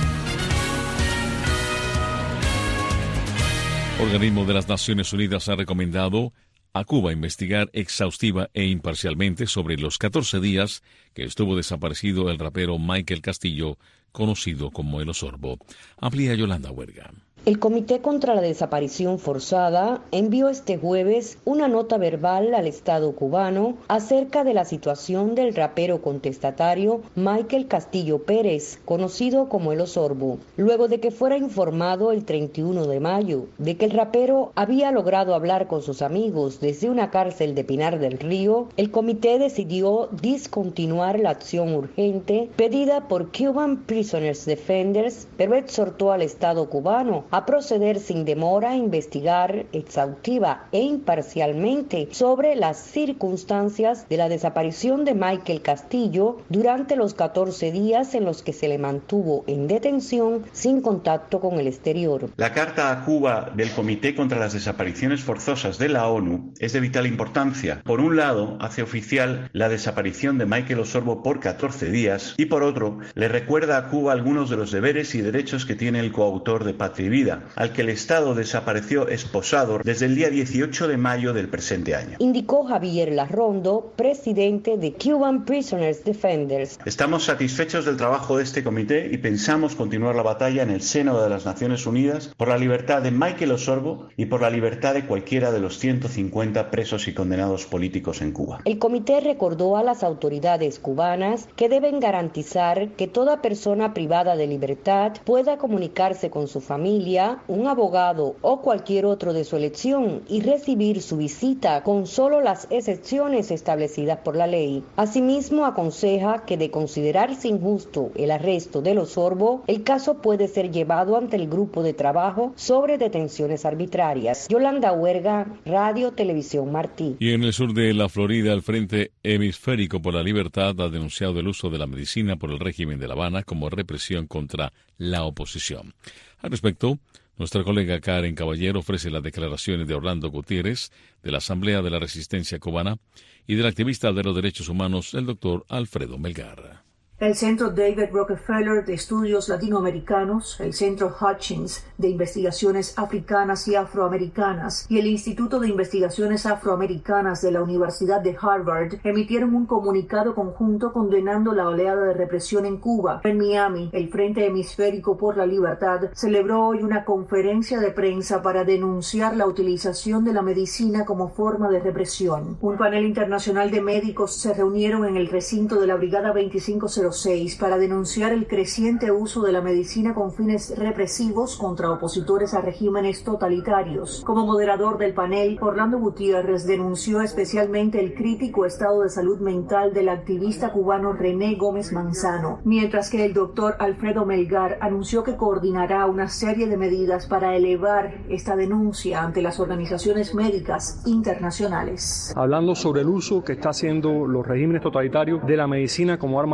Organismo de las Naciones Unidas ha recomendado a Cuba investigar exhaustiva e imparcialmente sobre los catorce días que estuvo desaparecido el rapero Michael Castillo, conocido como El Osorbo. Amplía Yolanda Huerga. El Comité contra la Desaparición Forzada envió este jueves una nota verbal al Estado cubano acerca de la situación del rapero contestatario Michael Castillo Pérez, conocido como El Osorbo, luego de que fuera informado el treinta y uno de mayo de que el rapero había logrado hablar con sus amigos desde una cárcel de Pinar del Río. El comité decidió discontinuar la acción urgente pedida por Cuban Prisoners Defenders, pero exhortó al Estado cubano a proceder sin demora a investigar exhaustiva e imparcialmente sobre las circunstancias de la desaparición de Michael Castillo durante los catorce días en los que se le mantuvo en detención sin contacto con el exterior. La carta a Cuba del Comité contra las Desapariciones Forzosas de la ONU es de vital importancia. Por un lado, hace oficial la desaparición de Michael Osorbo por catorce días y por otro, le recuerda a Cuba algunos de los deberes y derechos que tiene el coautor de Patria y Vida, al que el Estado desapareció esposado desde el día dieciocho de mayo del presente año. Indicó Javier Larrondo, presidente de Cuban Prisoners Defenders. Estamos satisfechos del trabajo de este comité y pensamos continuar la batalla en el seno de las Naciones Unidas por la libertad de Michael Osorbo y por la libertad de cualquiera de los ciento cincuenta presos y condenados políticos en Cuba. El comité recordó a las autoridades cubanas que deben garantizar que toda persona privada de libertad pueda comunicarse con su familia, un abogado o cualquier otro de su elección y recibir su visita con solo las excepciones establecidas por la ley. Asimismo, aconseja que de considerarse injusto el arresto del Osorbo, el caso puede ser llevado ante el grupo de trabajo sobre detenciones arbitrarias. Yolanda Huerga, Radio Televisión Martí. Y en el sur de la Florida, el Frente Hemisférico por la Libertad ha denunciado el uso de la medicina por el régimen de La Habana como represión contra la oposición. Al respecto, nuestra colega Karen Caballero ofrece las declaraciones de Orlando Gutiérrez, de la Asamblea de la Resistencia Cubana, y del activista de los derechos humanos, el doctor Alfredo Melgar. El Centro David Rockefeller de Estudios Latinoamericanos, el Centro Hutchins de Investigaciones Africanas y Afroamericanas y el Instituto de Investigaciones Afroamericanas de la Universidad de Harvard emitieron un comunicado conjunto condenando la oleada de represión en Cuba. En Miami, el Frente Hemisférico por la Libertad celebró hoy una conferencia de prensa para denunciar la utilización de la medicina como forma de represión. Un panel internacional de médicos se reunieron en el recinto de la Brigada veinticinco cero seis para denunciar el creciente uso de la medicina con fines represivos contra opositores a regímenes totalitarios. Como moderador del panel, Orlando Gutiérrez denunció especialmente el crítico estado de salud mental del activista cubano René Gómez Manzano, mientras que el doctor Alfredo Melgar anunció que coordinará una serie de medidas para elevar esta denuncia ante las organizaciones médicas internacionales. Hablando sobre el uso que está haciendo los regímenes totalitarios de la medicina como arma represiva,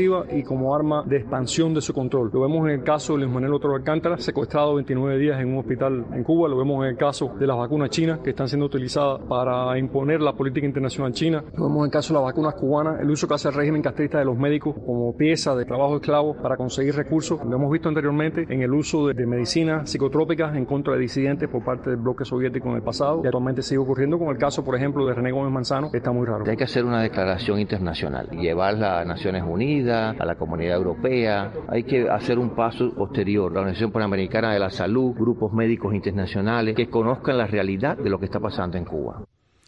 ofensiva y como arma de expansión de su control. Lo vemos en el caso de Luis Manuel Otero Alcántara, secuestrado veintinueve días en un hospital en Cuba. Lo vemos en el caso de las vacunas chinas que están siendo utilizadas para imponer la política internacional china. Lo vemos en el caso de las vacunas cubanas, el uso que hace el régimen castrista de los médicos como pieza de trabajo esclavo para conseguir recursos. Lo hemos visto anteriormente en el uso de, de medicinas psicotrópicas en contra de disidentes por parte del bloque soviético en el pasado, y actualmente sigue ocurriendo con el caso, por ejemplo, de René Gómez Manzano, que está muy raro. Hay que hacer una declaración internacional, llevarla a Naciones Unidas, a la Comunidad Europea. Hay que hacer un paso posterior, la Organización Panamericana de la Salud, grupos médicos internacionales que conozcan la realidad de lo que está pasando en Cuba.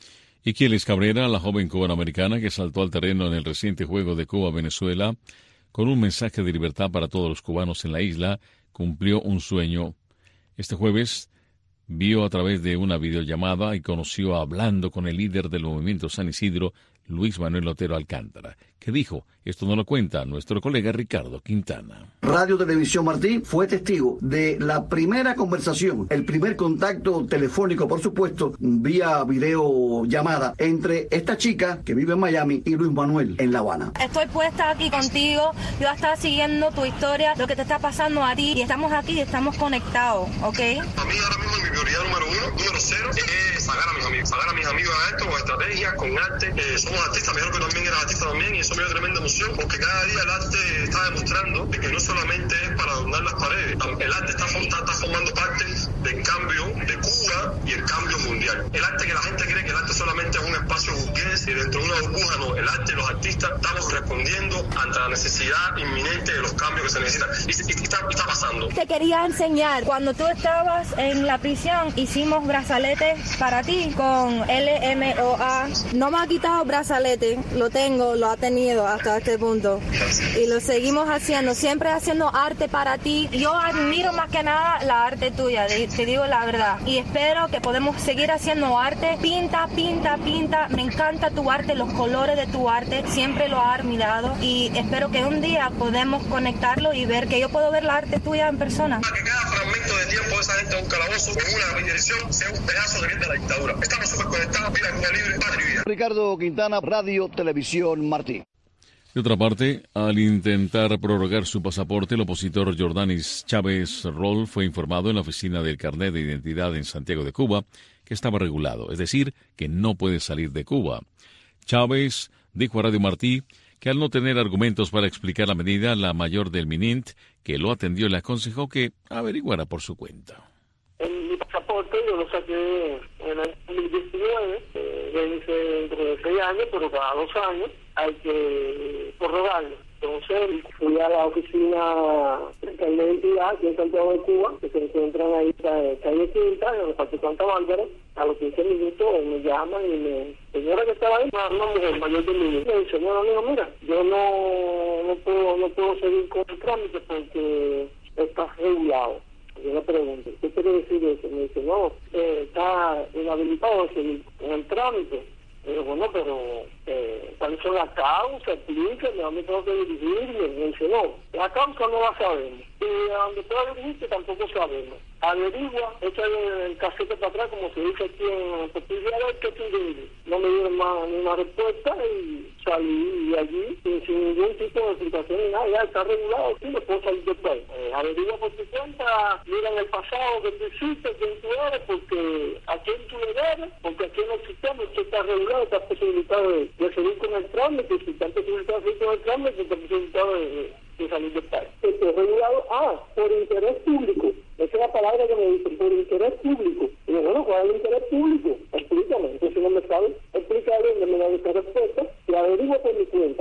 Y Kielis Cabrera, la joven cubanoamericana que saltó al terreno en el reciente juego de Cuba-Venezuela, con un mensaje de libertad para todos los cubanos en la isla, cumplió un sueño. Este jueves vio a través de una videollamada y conoció hablando con el líder del movimiento San Isidro, Luis Manuel Otero Alcántara, que dijo, esto no lo cuenta nuestro colega Ricardo Quintana. Radio Televisión Martí fue testigo de la primera conversación, el primer contacto telefónico, por supuesto, vía videollamada, entre esta chica que vive en Miami y Luis Manuel en La Habana. Estoy puesta aquí contigo, yo estaba siguiendo tu historia, lo que te está pasando a ti, y estamos aquí y estamos conectados, ¿ok? A mí ahora mismo mi prioridad número uno, número cero, es pagar a mis amigos, pagar a mis amigos a esto, con estrategias, con arte. Eh, somos artistas, mejor que también eras artista también, y eso me dio tremenda emoción, porque cada día el arte está demostrando de que no solamente es para adornar las paredes, el arte está, está, está formando parte del cambio de Cuba y el cambio mundial. El arte, que la gente cree que el arte solamente es un espacio burgués y dentro de una burbuja, no, el arte y los artistas estamos respondiendo ante la necesidad inminente de los cambios que se necesitan, y, y, y, está, y está pasando. Te quería enseñar, cuando tú estabas en la prisión, hicimos brazaletes para ti con L M O A. No me ha quitado brazalete, lo tengo, lo ha tenido hasta este punto. Y lo seguimos haciendo, siempre haciendo arte para ti. Yo admiro más que nada la arte tuya, te digo la verdad. Y espero que podamos seguir haciendo arte. Pinta, pinta, pinta. Me encanta tu arte, los colores de tu arte. Siempre lo ha admirado. Y espero que un día podamos conectarlo y ver que yo puedo ver la arte tuya en persona. Que cada fragmento de tiempo de esa gente en un calabozo con una dirección sea un pedazo de bien de la dictadura. Estamos súper conectados. Vida Cuba Libre, patria y vida. Ricardo Quintana, Radio Televisión Martí. De otra parte, al intentar prorrogar su pasaporte, el opositor Jordanis Chávez Roll fue informado en la oficina del carnet de identidad en Santiago de Cuba que estaba regulado, es decir, que no puede salir de Cuba. Chávez dijo a Radio Martí que al no tener argumentos para explicar la medida, la mayor del MININT, que lo atendió, le aconsejó que averiguara por su cuenta. En mi pasaporte yo lo saqué en el dos mil diecinueve, eh, vence dentro de seis años, pero cada dos años hay que prorrogarlo. Entonces fui a la oficina de carnet de identidad aquí en Santiago de Cuba, que se encuentran ahí en calle Quinta, en el Parque Santa Bárbara. A los quince minutos me llaman y me... Señora que estaba ahí, una mujer mayor de mí, me dice, no, amigo, mira, yo no, no, puedo, no puedo seguir con el trámite porque está regulado. Yo le pregunto, ¿qué quiere decir eso? Me dice, no, eh, está inhabilitado de seguir con el trámite. Y yo, bueno, pero eh, ¿cuáles son las causas? Explíqueme, ¿a dónde tengo que dirigirme? Me dice, no, la causa no la sabemos. Y a donde pueda dirigirte tampoco sabemos. Averigua, echa el casete para atrás, como se dice aquí en Portugal, a ver qué tú dices. No me dieron más ninguna respuesta y salí de allí sin, sin ningún tipo de explicación ni nada. Ya está regulado, sí, me puedo salir después. Eh, averigua por tu cuenta, mira en el pasado que tú hiciste, quién tú eres, porque a quién tú le debes, porque aquí en el sistema usted está regulado, está posibilitado de, de seguir con el trámite, y si está posibilitado de seguir con el trámite, está posibilitado de, de, de salir del país. Estoy regulado, ah, por interés público. Esa es la palabra que me dicen, por interés público. Y yo, bueno, ¿cuál es el interés público? Explícame. Entonces, si no me sabe explicarle, no me da esta respuesta, y averiguo por mi cuenta.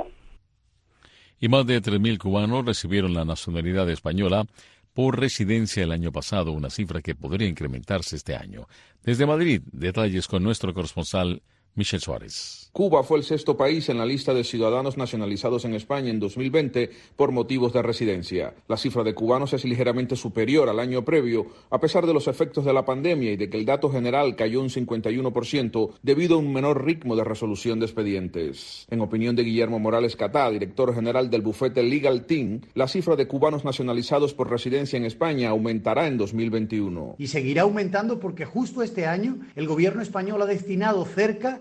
Y más de tres mil cubanos recibieron la nacionalidad española por residencia el año pasado, una cifra que podría incrementarse este año. Desde Madrid, detalles con nuestro corresponsal Michel Suárez. Cuba fue el sexto país en la lista de ciudadanos nacionalizados en España en dos mil veinte por motivos de residencia. La cifra de cubanos es ligeramente superior al año previo, a pesar de los efectos de la pandemia y de que el dato general cayó un cincuenta y uno por ciento debido a un menor ritmo de resolución de expedientes. En opinión de Guillermo Morales Catá, director general del bufete Legal Team, la cifra de cubanos nacionalizados por residencia en España aumentará en dos mil veintiuno. Y seguirá aumentando porque justo este año el gobierno español ha destinado cerca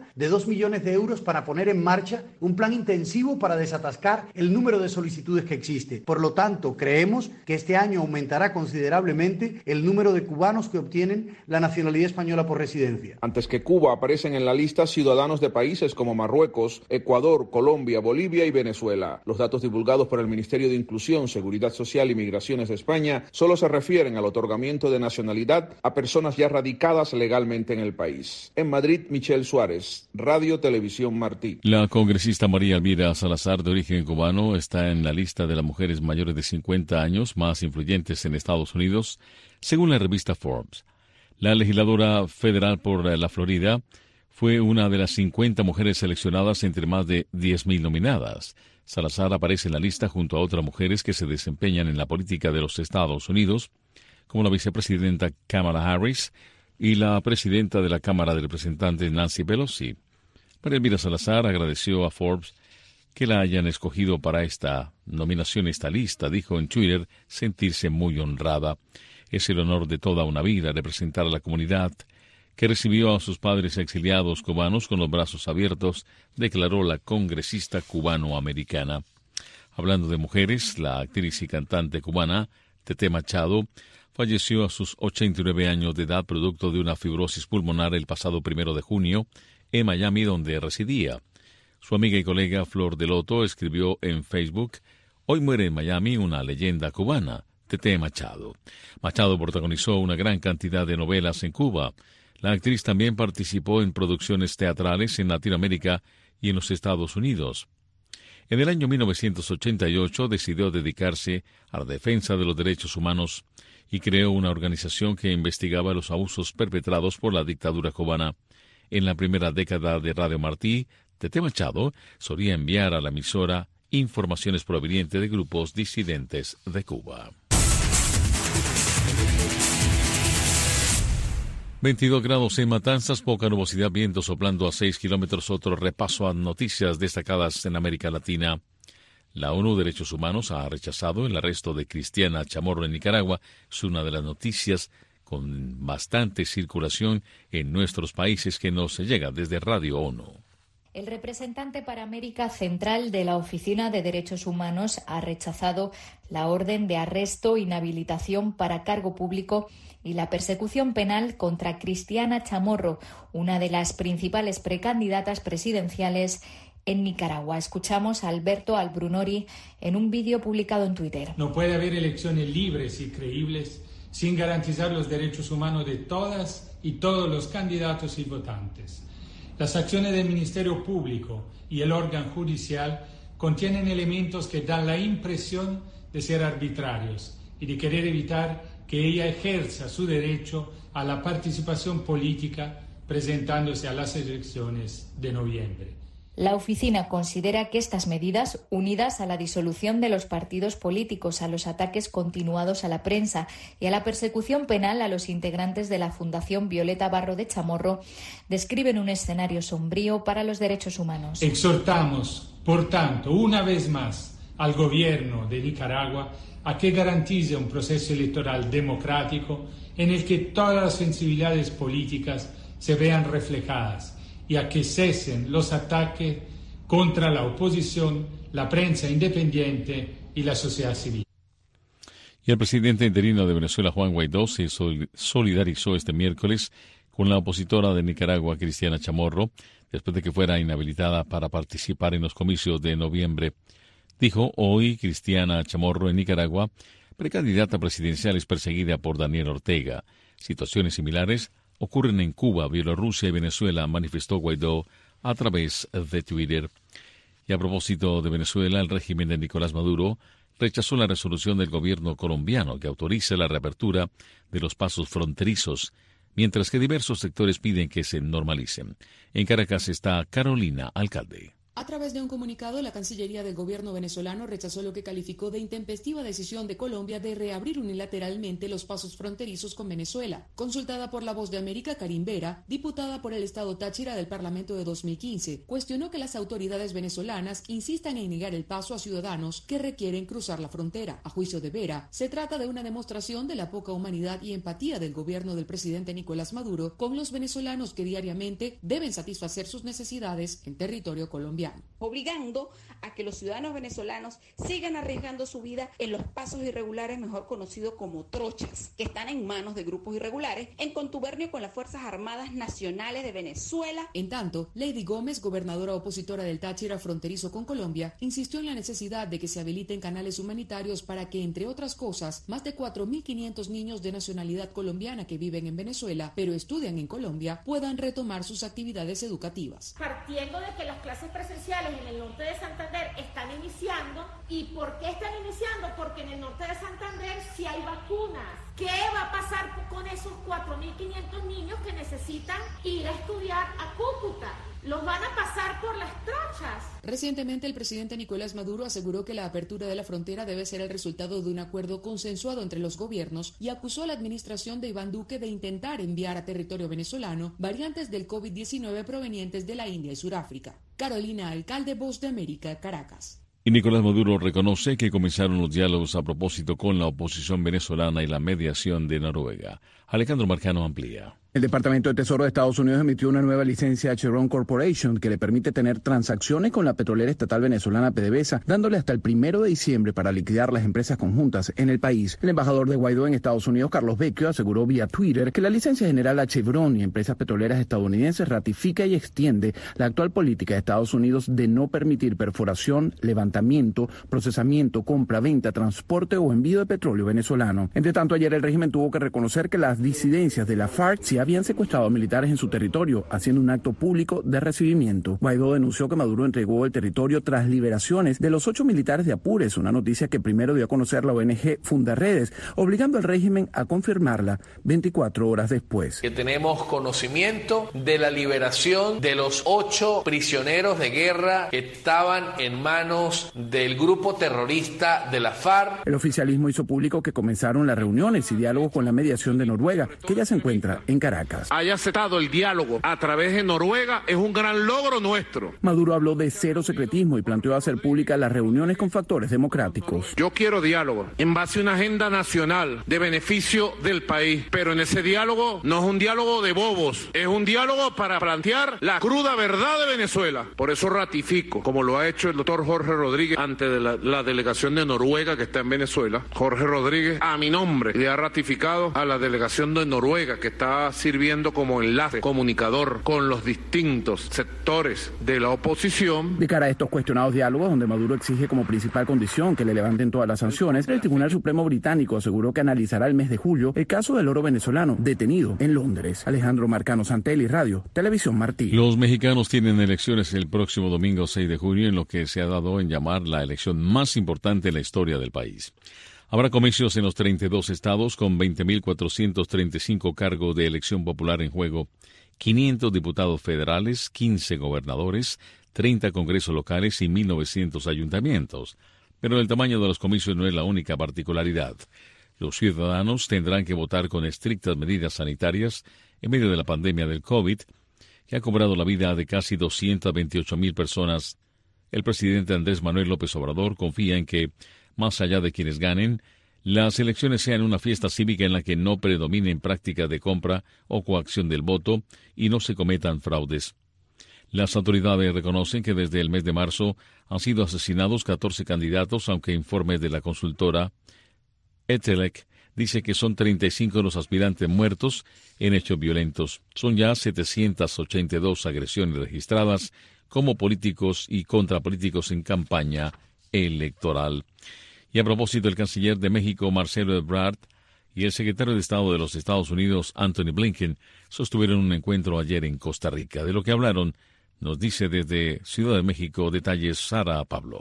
de dos millones de euros para poner en marcha un plan intensivo para desatascar el número de solicitudes que existe. Por lo tanto, creemos que este año aumentará considerablemente el número de cubanos que obtienen la nacionalidad española por residencia. Antes que Cuba aparecen en la lista ciudadanos de países como Marruecos, Ecuador, Colombia, Bolivia y Venezuela. Los datos divulgados por el Ministerio de Inclusión, Seguridad Social y Migraciones de España solo se refieren al otorgamiento de nacionalidad a personas ya radicadas legalmente en el país. En Madrid, Michelle Suárez, Radio Televisión Martí. La congresista María Elvira Salazar, de origen cubano, está en la lista de las mujeres mayores de cincuenta años más influyentes en Estados Unidos, según la revista Forbes. La legisladora federal por la Florida fue una de las cincuenta mujeres seleccionadas entre más de diez mil nominadas. Salazar aparece en la lista junto a otras mujeres que se desempeñan en la política de los Estados Unidos, como la vicepresidenta Kamala Harris y la presidenta de la Cámara de Representantes Nancy Pelosi. María Elvira Salazar agradeció a Forbes que la hayan escogido para esta nominación, esta lista. Dijo en Twitter sentirse muy honrada. Es el honor de toda una vida representar a la comunidad que recibió a sus padres exiliados cubanos con los brazos abiertos, declaró la congresista cubano-americana. Hablando de mujeres, la actriz y cantante cubana Tete Machado falleció a sus ochenta y nueve años de edad producto de una fibrosis pulmonar el pasado primero de junio en Miami, donde residía. Su amiga y colega Flor de Loto escribió en Facebook: «Hoy muere en Miami una leyenda cubana, Tete Machado». Machado protagonizó una gran cantidad de novelas en Cuba. La actriz también participó en producciones teatrales en Latinoamérica y en los Estados Unidos. En el año mil novecientos ochenta y ocho decidió dedicarse a la defensa de los derechos humanos y creó una organización que investigaba los abusos perpetrados por la dictadura cubana. En la primera década de Radio Martí, Tete Machado solía enviar a la emisora informaciones provenientes de grupos disidentes de Cuba. veintidós grados en Matanzas, poca nubosidad, viento soplando a seis kilómetros. Otro repaso a noticias destacadas en América Latina. La ONU Derechos Humanos ha rechazado el arresto de Cristiana Chamorro en Nicaragua. Es una de las noticias con bastante circulación en nuestros países que nos llega desde Radio ONU. El representante para América Central de la Oficina de Derechos Humanos ha rechazado la orden de arresto, inhabilitación para cargo público y la persecución penal contra Cristiana Chamorro, una de las principales precandidatas presidenciales en Nicaragua. Escuchamos a Alberto Albrunori en un vídeo publicado en Twitter. No puede haber elecciones libres y creíbles sin garantizar los derechos humanos de todas y todos los candidatos y votantes. Las acciones del Ministerio Público y el órgano judicial contienen elementos que dan la impresión de ser arbitrarios y de querer evitar que ella ejerza su derecho a la participación política presentándose a las elecciones de noviembre. La oficina considera que estas medidas, unidas a la disolución de los partidos políticos, a los ataques continuados a la prensa y a la persecución penal a los integrantes de la Fundación Violeta Barro de Chamorro, describen un escenario sombrío para los derechos humanos. Exhortamos, por tanto, una vez más al gobierno de Nicaragua a que garantice un proceso electoral democrático en el que todas las sensibilidades políticas se vean reflejadas y a que cesen los ataques contra la oposición, la prensa independiente y la sociedad civil. Y el presidente interino de Venezuela, Juan Guaidó, se solidarizó este miércoles con la opositora de Nicaragua, Cristiana Chamorro, después de que fuera inhabilitada para participar en los comicios de noviembre. Dijo: hoy Cristiana Chamorro en Nicaragua, precandidata presidencial, es perseguida por Daniel Ortega. Situaciones similares ocurren en Cuba, Bielorrusia y Venezuela, manifestó Guaidó a través de Twitter. Y a propósito de Venezuela, el régimen de Nicolás Maduro rechazó la resolución del gobierno colombiano que autoriza la reapertura de los pasos fronterizos, mientras que diversos sectores piden que se normalicen. En Caracas está Carolina Alcalde. A través de un comunicado, la Cancillería del gobierno venezolano rechazó lo que calificó de intempestiva decisión de Colombia de reabrir unilateralmente los pasos fronterizos con Venezuela. Consultada por La Voz de América, Karin Vera, diputada por el estado Táchira del Parlamento de dos mil quince, cuestionó que las autoridades venezolanas insistan en negar el paso a ciudadanos que requieren cruzar la frontera. A juicio de Vera, se trata de una demostración de la poca humanidad y empatía del gobierno del presidente Nicolás Maduro con los venezolanos que diariamente deben satisfacer sus necesidades en territorio colombiano, obligando a que los ciudadanos venezolanos sigan arriesgando su vida en los pasos irregulares, mejor conocidos como trochas, que están en manos de grupos irregulares en contubernio con las Fuerzas Armadas Nacionales de Venezuela. En tanto, Lady Gómez, gobernadora opositora del Táchira fronterizo con Colombia, insistió en la necesidad de que se habiliten canales humanitarios para que, entre otras cosas, más de cuatro mil quinientos niños de nacionalidad colombiana que viven en Venezuela, pero estudian en Colombia, puedan retomar sus actividades educativas. Partiendo de que las clases presenciales en el norte de Santander están iniciando. ¿Y por qué están iniciando? Porque en el norte de Santander sí hay vacunas. ¿Qué va a pasar con esos cuatro mil quinientos niños que necesitan ir a estudiar a Cúcuta? Los van a pasar por las trochas. Recientemente, el presidente Nicolás Maduro aseguró que la apertura de la frontera debe ser el resultado de un acuerdo consensuado entre los gobiernos y acusó a la administración de Iván Duque de intentar enviar a territorio venezolano variantes del COVID diecinueve provenientes de la India y Sudáfrica. Carolina Alcalde, Voz de América, Caracas. Y Nicolás Maduro reconoce que comenzaron los diálogos a propósito con la oposición venezolana y la mediación de Noruega. Alejandro Marcano amplía. El Departamento de Tesoro de Estados Unidos emitió una nueva licencia a Chevron Corporation que le permite tener transacciones con la petrolera estatal venezolana PDVSA, dándole hasta el primero de diciembre para liquidar las empresas conjuntas en el país. El embajador de Guaidó en Estados Unidos, Carlos Vecchio, aseguró vía Twitter que la licencia general a Chevron y empresas petroleras estadounidenses ratifica y extiende la actual política de Estados Unidos de no permitir perforación, levantamiento, procesamiento, compra, venta, transporte o envío de petróleo venezolano. Entre tanto, ayer el régimen tuvo que reconocer que las disidencias de la FARC se habían secuestrado a militares en su territorio, haciendo un acto público de recibimiento. Guaidó denunció que Maduro entregó el territorio tras liberaciones de los ocho militares de Apures, una noticia que primero dio a conocer la O N G Fundaredes, obligando al régimen a confirmarla veinticuatro horas después. Que tenemos conocimiento de la liberación de los ocho prisioneros de guerra que estaban en manos del grupo terrorista de la FARC. El oficialismo hizo público que comenzaron las reuniones y diálogos con la mediación de Noruega, que ya se encuentra en Caracas. Haya aceptado el diálogo a través de Noruega es un gran logro nuestro. Maduro habló de cero secretismo y planteó hacer públicas las reuniones con factores democráticos. Yo quiero diálogo en base a una agenda nacional de beneficio del país, pero en ese diálogo no es un diálogo de bobos, es un diálogo para plantear la cruda verdad de Venezuela. Por eso ratifico, como lo ha hecho el doctor Jorge Rodríguez ante de la, la delegación de Noruega que está en Venezuela. Jorge Rodríguez, a mi nombre, le ha ratificado a la delegación de Noruega que está sirviendo como enlace comunicador con los distintos sectores de la oposición. De cara a estos cuestionados diálogos, donde Maduro exige como principal condición que le levanten todas las sanciones, el Tribunal Supremo británico aseguró que analizará el mes de julio el caso del oro venezolano detenido en Londres. Alejandro Marcano Santelli, Radio Televisión Martí. Los mexicanos tienen elecciones el próximo domingo seis de junio, en lo que se ha dado en llamar la elección más importante en la historia del país. Habrá comicios en los treinta y dos estados con veinte mil cuatrocientos treinta y cinco cargos de elección popular en juego, quinientos diputados federales, quince gobernadores, treinta congresos locales y mil novecientos ayuntamientos. Pero el tamaño de los comicios no es la única particularidad. Los ciudadanos tendrán que votar con estrictas medidas sanitarias en medio de la pandemia del COVID, que ha cobrado la vida de casi doscientas veintiocho mil personas. El presidente Andrés Manuel López Obrador confía en que, más allá de quienes ganen, las elecciones sean una fiesta cívica en la que no predominen prácticas de compra o coacción del voto y no se cometan fraudes. Las autoridades reconocen que desde el mes de marzo han sido asesinados catorce candidatos, aunque informes de la consultora Etelec dice que son treinta y cinco los aspirantes muertos en hechos violentos. Son ya setecientas ochenta y dos agresiones registradas como políticos y contra políticos en campaña electoral. Y a propósito, el canciller de México, Marcelo Ebrard, y el secretario de Estado de los Estados Unidos, Anthony Blinken, sostuvieron un encuentro ayer en Costa Rica. De lo que hablaron, nos dice desde Ciudad de México detalles Sara Pablo.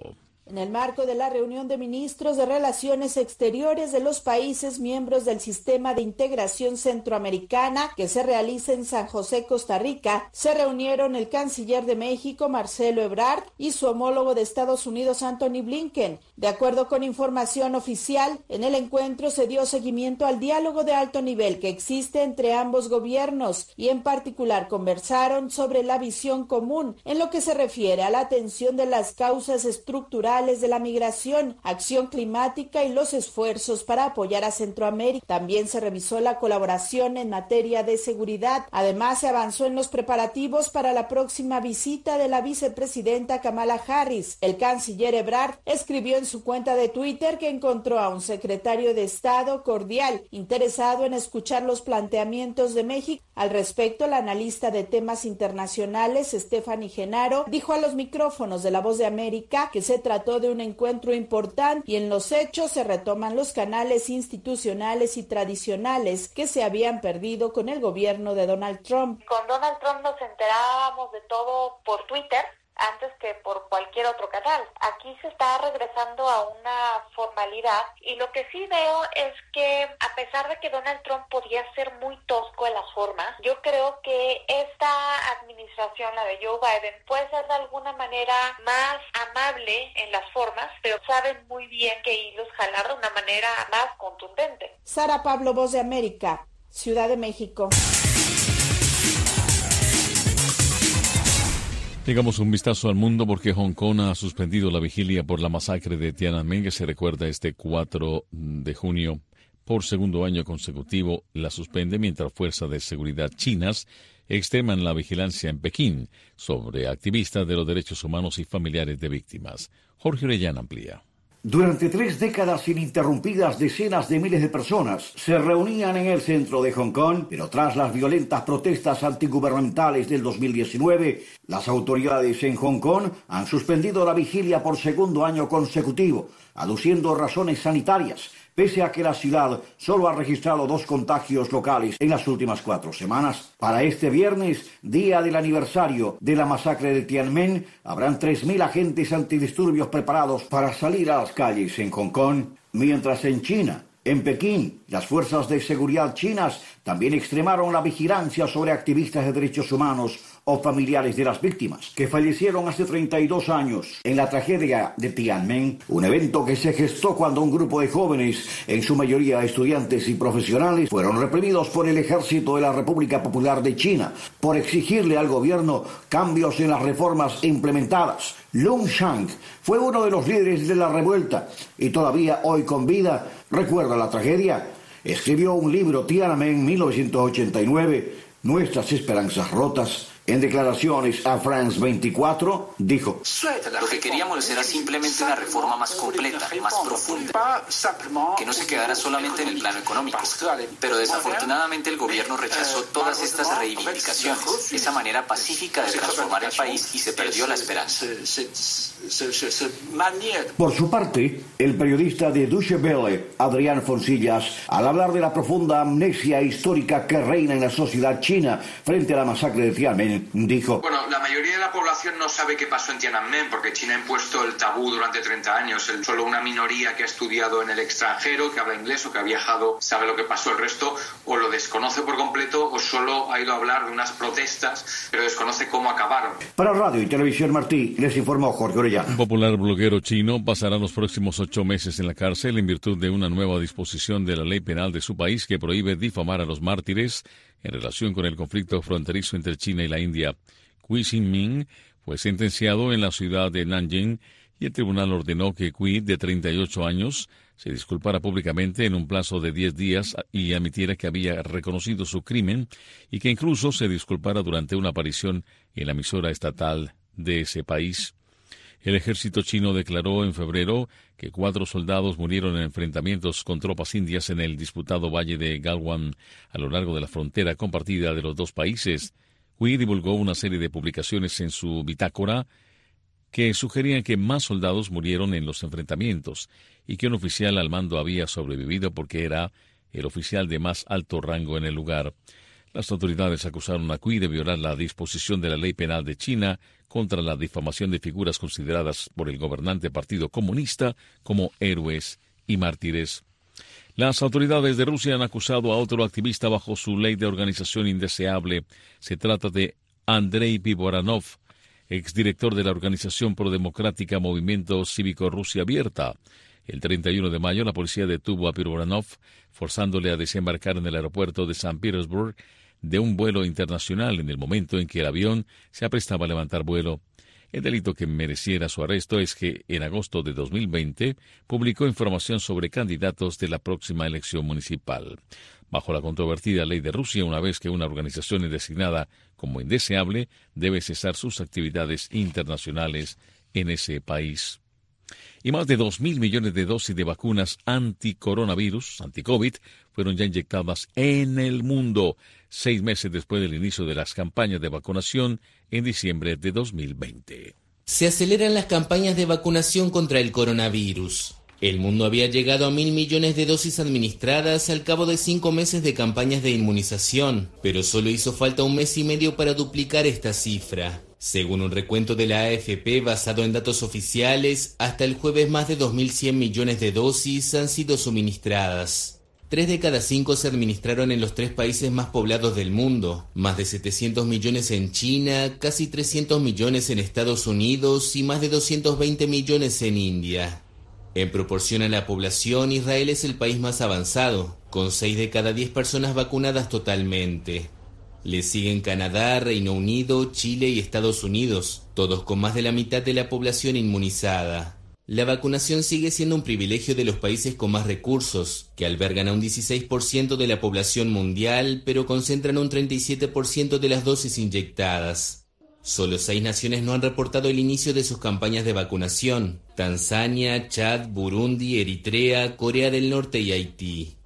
en el marco de la reunión de ministros de Relaciones Exteriores de los países miembros del Sistema de Integración Centroamericana que se realiza en San José, Costa Rica, se reunieron el canciller de México, Marcelo Ebrard, y su homólogo de Estados Unidos, Antony Blinken. De acuerdo con información oficial, en el encuentro se dio seguimiento al diálogo de alto nivel que existe entre ambos gobiernos y en particular conversaron sobre la visión común en lo que se refiere a la atención de las causas estructurales de la migración, acción climática y los esfuerzos para apoyar a Centroamérica. También se revisó la colaboración en materia de seguridad. Además, se avanzó en los preparativos para la próxima visita de la vicepresidenta Kamala Harris. El canciller Ebrard escribió en su cuenta de Twitter que encontró a un secretario de Estado cordial, interesado en escuchar los planteamientos de México. Al respecto, la analista de temas internacionales, Stephanie Genaro, dijo a los micrófonos de La Voz de América que se trató de un encuentro importante y en los hechos se retoman los canales institucionales y tradicionales que se habían perdido con el gobierno de Donald Trump. Con Donald Trump nos enterábamos de todo por Twitter antes que por cualquier otro canal. Aquí se está regresando a una formalidad y lo que sí veo es que a pesar de que Donald Trump podía ser muy tosco en las formas, yo creo que esta administración, la de Joe Biden, puede ser de alguna manera más amable en las formas, pero saben muy bien qué hilos jalar de una manera más contundente. Sara Pablo, Voz de América, Ciudad de México. Llegamos un vistazo al mundo porque Hong Kong ha suspendido la vigilia por la masacre de Tiananmen, que se recuerda este cuatro de junio. Por segundo año consecutivo la suspende mientras fuerzas de seguridad chinas extreman la vigilancia en Pekín sobre activistas de los derechos humanos y familiares de víctimas. Jorge Orellana amplía. Durante tres décadas ininterrumpidas, decenas de miles de personas se reunían en el centro de Hong Kong, pero tras las violentas protestas antigubernamentales del dos mil diecinueve, las autoridades en Hong Kong han suspendido la vigilia por segundo año consecutivo, aduciendo razones sanitarias, pese a que la ciudad solo ha registrado dos contagios locales en las últimas cuatro semanas. Para este viernes, día del aniversario de la masacre de Tiananmen, habrán tres mil agentes antidisturbios preparados para salir a las calles en Hong Kong, mientras en China, en Pekín, las fuerzas de seguridad chinas también extremaron la vigilancia sobre activistas de derechos humanos o familiares de las víctimas, que fallecieron hace treinta y dos años en la tragedia de Tiananmen, un evento que se gestó cuando un grupo de jóvenes, en su mayoría estudiantes y profesionales, fueron reprimidos por el ejército de la República Popular de China por exigirle al gobierno cambios en las reformas implementadas. Lung Shang fue uno de los líderes de la revuelta y todavía hoy con vida recuerda la tragedia. Escribió un libro, Tiananmen, mil novecientos ochenta y nueve, Nuestras esperanzas rotas. En declaraciones a France veinticuatro, dijo: lo que queríamos era simplemente una reforma más completa, más profunda, que no se quedara solamente en el plano económico. Pero desafortunadamente el gobierno rechazó todas estas reivindicaciones, esa manera pacífica de transformar el país, y se perdió la esperanza. Por su parte, el periodista de Deutsche Welle, Adrián Foncillas, al hablar de la profunda amnesia histórica que reina en la sociedad china frente a la masacre de Tiananmen, dijo: bueno, la mayoría de la población no sabe qué pasó en Tiananmen porque China ha impuesto el tabú durante treinta años. El, solo una minoría que ha estudiado en el extranjero, que habla inglés o que ha viajado, sabe lo que pasó. El resto o lo desconoce por completo o solo ha ido a hablar de unas protestas, pero desconoce cómo acabaron. Para Radio y Televisión Martí, les informó Jorge Orellana. Un popular bloguero chino pasará los próximos ocho meses en la cárcel en virtud de una nueva disposición de la ley penal de su país que prohíbe difamar a los mártires en relación con el conflicto fronterizo entre China y la India. Cui Xinming fue sentenciado en la ciudad de Nanjing y el tribunal ordenó que Cui, de treinta y ocho años, se disculpara públicamente en un plazo de diez días y admitiera que había reconocido su crimen y que incluso se disculpara durante una aparición en la emisora estatal de ese país. El ejército chino declaró en febrero que cuatro soldados murieron en enfrentamientos con tropas indias en el disputado valle de Galwan a lo largo de la frontera compartida de los dos países. Hui divulgó una serie de publicaciones en su bitácora que sugerían que más soldados murieron en los enfrentamientos y que un oficial al mando había sobrevivido porque era el oficial de más alto rango en el lugar. Las autoridades acusaron a Cui de violar la disposición de la ley penal de China contra la difamación de figuras consideradas por el gobernante Partido Comunista como héroes y mártires. Las autoridades de Rusia han acusado a otro activista bajo su ley de organización indeseable. Se trata de Andrei Pivoranov, exdirector de la organización prodemocrática Movimiento Cívico Rusia Abierta. El treinta y uno de mayo, la policía detuvo a Pivoranov, forzándole a desembarcar en el aeropuerto de San Petersburg de un vuelo internacional en el momento en que el avión se aprestaba a levantar vuelo. El delito que mereciera su arresto es que, en agosto de dos mil veinte, publicó información sobre candidatos de la próxima elección municipal. Bajo la controvertida ley de Rusia, una vez que una organización es designada como indeseable, debe cesar sus actividades internacionales en ese país. Y más de dos mil millones de dosis de vacunas anticoronavirus, anti-COVID, fueron ya inyectadas en el mundo, seis meses después del inicio de las campañas de vacunación en diciembre de dos mil veinte. Se aceleran las campañas de vacunación contra el coronavirus. El mundo había llegado a mil millones de dosis administradas al cabo de cinco meses de campañas de inmunización, pero solo hizo falta un mes y medio para duplicar esta cifra. Según un recuento de la A F P basado en datos oficiales, hasta el jueves más de dos mil cien millones de dosis han sido suministradas. Tres de cada cinco se administraron en los tres países más poblados del mundo, más de setecientos millones en China, casi trescientos millones en Estados Unidos y más de doscientos veinte millones en India. En proporción a la población, Israel es el país más avanzado, con seis de cada diez personas vacunadas totalmente. Le siguen Canadá, Reino Unido, Chile y Estados Unidos, todos con más de la mitad de la población inmunizada. La vacunación sigue siendo un privilegio de los países con más recursos, que albergan a un dieciséis por ciento de la población mundial, pero concentran un treinta y siete por ciento de las dosis inyectadas. Solo seis naciones no han reportado el inicio de sus campañas de vacunación: Tanzania, Chad, Burundi, Eritrea, Corea del Norte y Haití.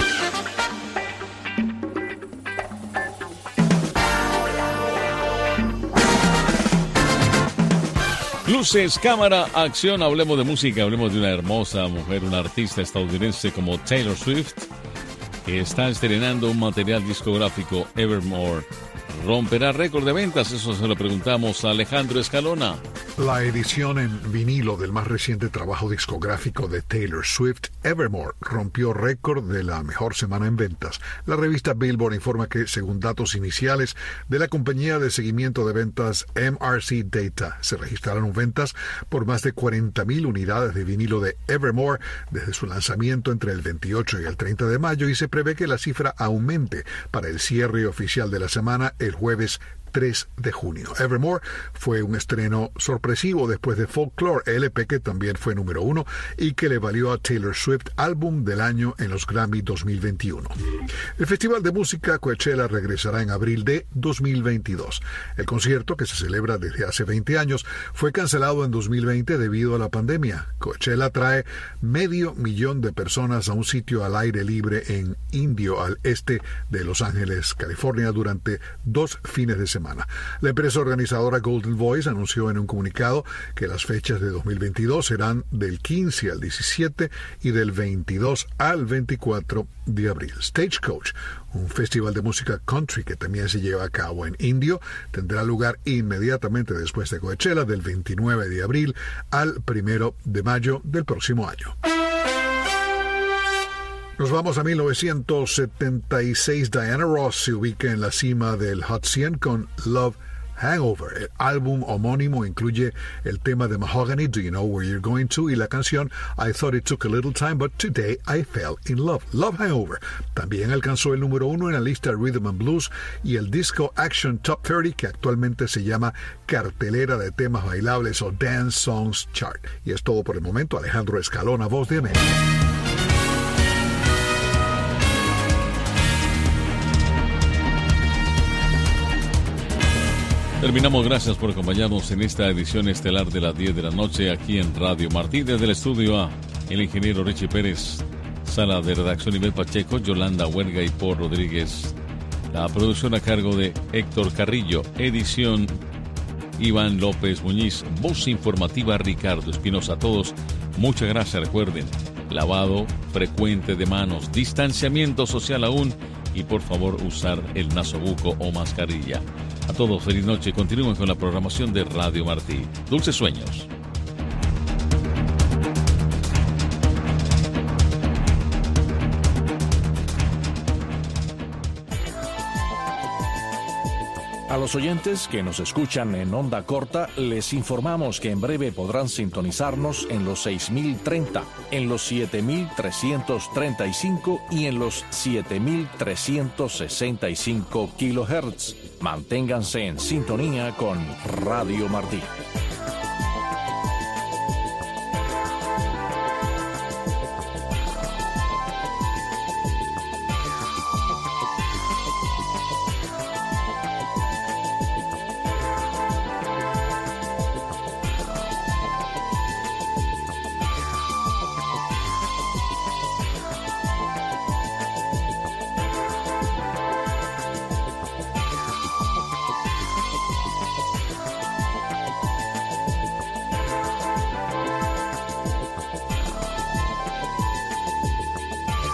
Luces, cámara, acción. Hablemos de música, hablemos de una hermosa mujer, una artista estadounidense como Taylor Swift, que está estrenando un material discográfico, Evermore. ¿Romperá récord de ventas? Eso se lo preguntamos a Alejandro Escalona. La edición en vinilo del más reciente trabajo discográfico de Taylor Swift, Evermore, rompió récord de la mejor semana en ventas. La revista Billboard informa que, según datos iniciales de la compañía de seguimiento de ventas M R C Data, se registraron ventas por más de cuarenta mil unidades de vinilo de Evermore desde su lanzamiento entre el veintiocho y el treinta de mayo, y se prevé que la cifra aumente para el cierre oficial de la semana el jueves tres de junio. Evermore fue un estreno sorpresivo después de Folklore, L P que también fue número uno y que le valió a Taylor Swift Álbum del Año en los Grammy dos mil veintiuno. El Festival de Música Coachella regresará en abril de dos mil veintidós. El concierto, que se celebra desde hace veinte años, fue cancelado en dos mil veinte debido a la pandemia. Coachella trae medio millón de personas a un sitio al aire libre en Indio, al este de Los Ángeles, California, durante dos fines de semana. La empresa organizadora Golden Voice anunció en un comunicado que las fechas de dos mil veintidós serán del quince al diecisiete y del veintidós al veinticuatro de abril. Stagecoach, un festival de música country que también se lleva a cabo en Indio, tendrá lugar inmediatamente después de Coachella, del veintinueve de abril al primero de mayo del próximo año. Nos vamos a mil novecientos setenta y seis. Diana Ross se ubica en la cima del Hot cien con Love Hangover. El álbum homónimo incluye el tema de Mahogany, Do You Know Where You're Going To, y la canción I Thought It Took a Little Time, But Today I Fell in Love. Love Hangover también alcanzó el número uno en la lista Rhythm and Blues y el Disco Action Top treinta, que actualmente se llama Cartelera de Temas Bailables o Dance Songs Chart. Y es todo por el momento. Alejandro Escalona, Voz de América. Terminamos, gracias por acompañarnos en esta edición estelar de las diez de la noche aquí en Radio Martí. Desde el estudio A, el ingeniero Richie Pérez, sala de redacción Ibel Pacheco, Yolanda Huerga y Paul Rodríguez. La producción a cargo de Héctor Carrillo, edición Iván López Muñiz, voz informativa Ricardo Espinosa. A todos, muchas gracias. Recuerden, lavado frecuente de manos, distanciamiento social aún y por favor usar el nasobuco o mascarilla. A todos, feliz noche. Continúen con la programación de Radio Martí. Dulces sueños. A los oyentes que nos escuchan en onda corta, les informamos que en breve podrán sintonizarnos en los seis mil treinta, en los siete mil trescientos treinta y cinco y en los siete mil trescientos sesenta y cinco kilohertz. Manténganse en sintonía con Radio Martí.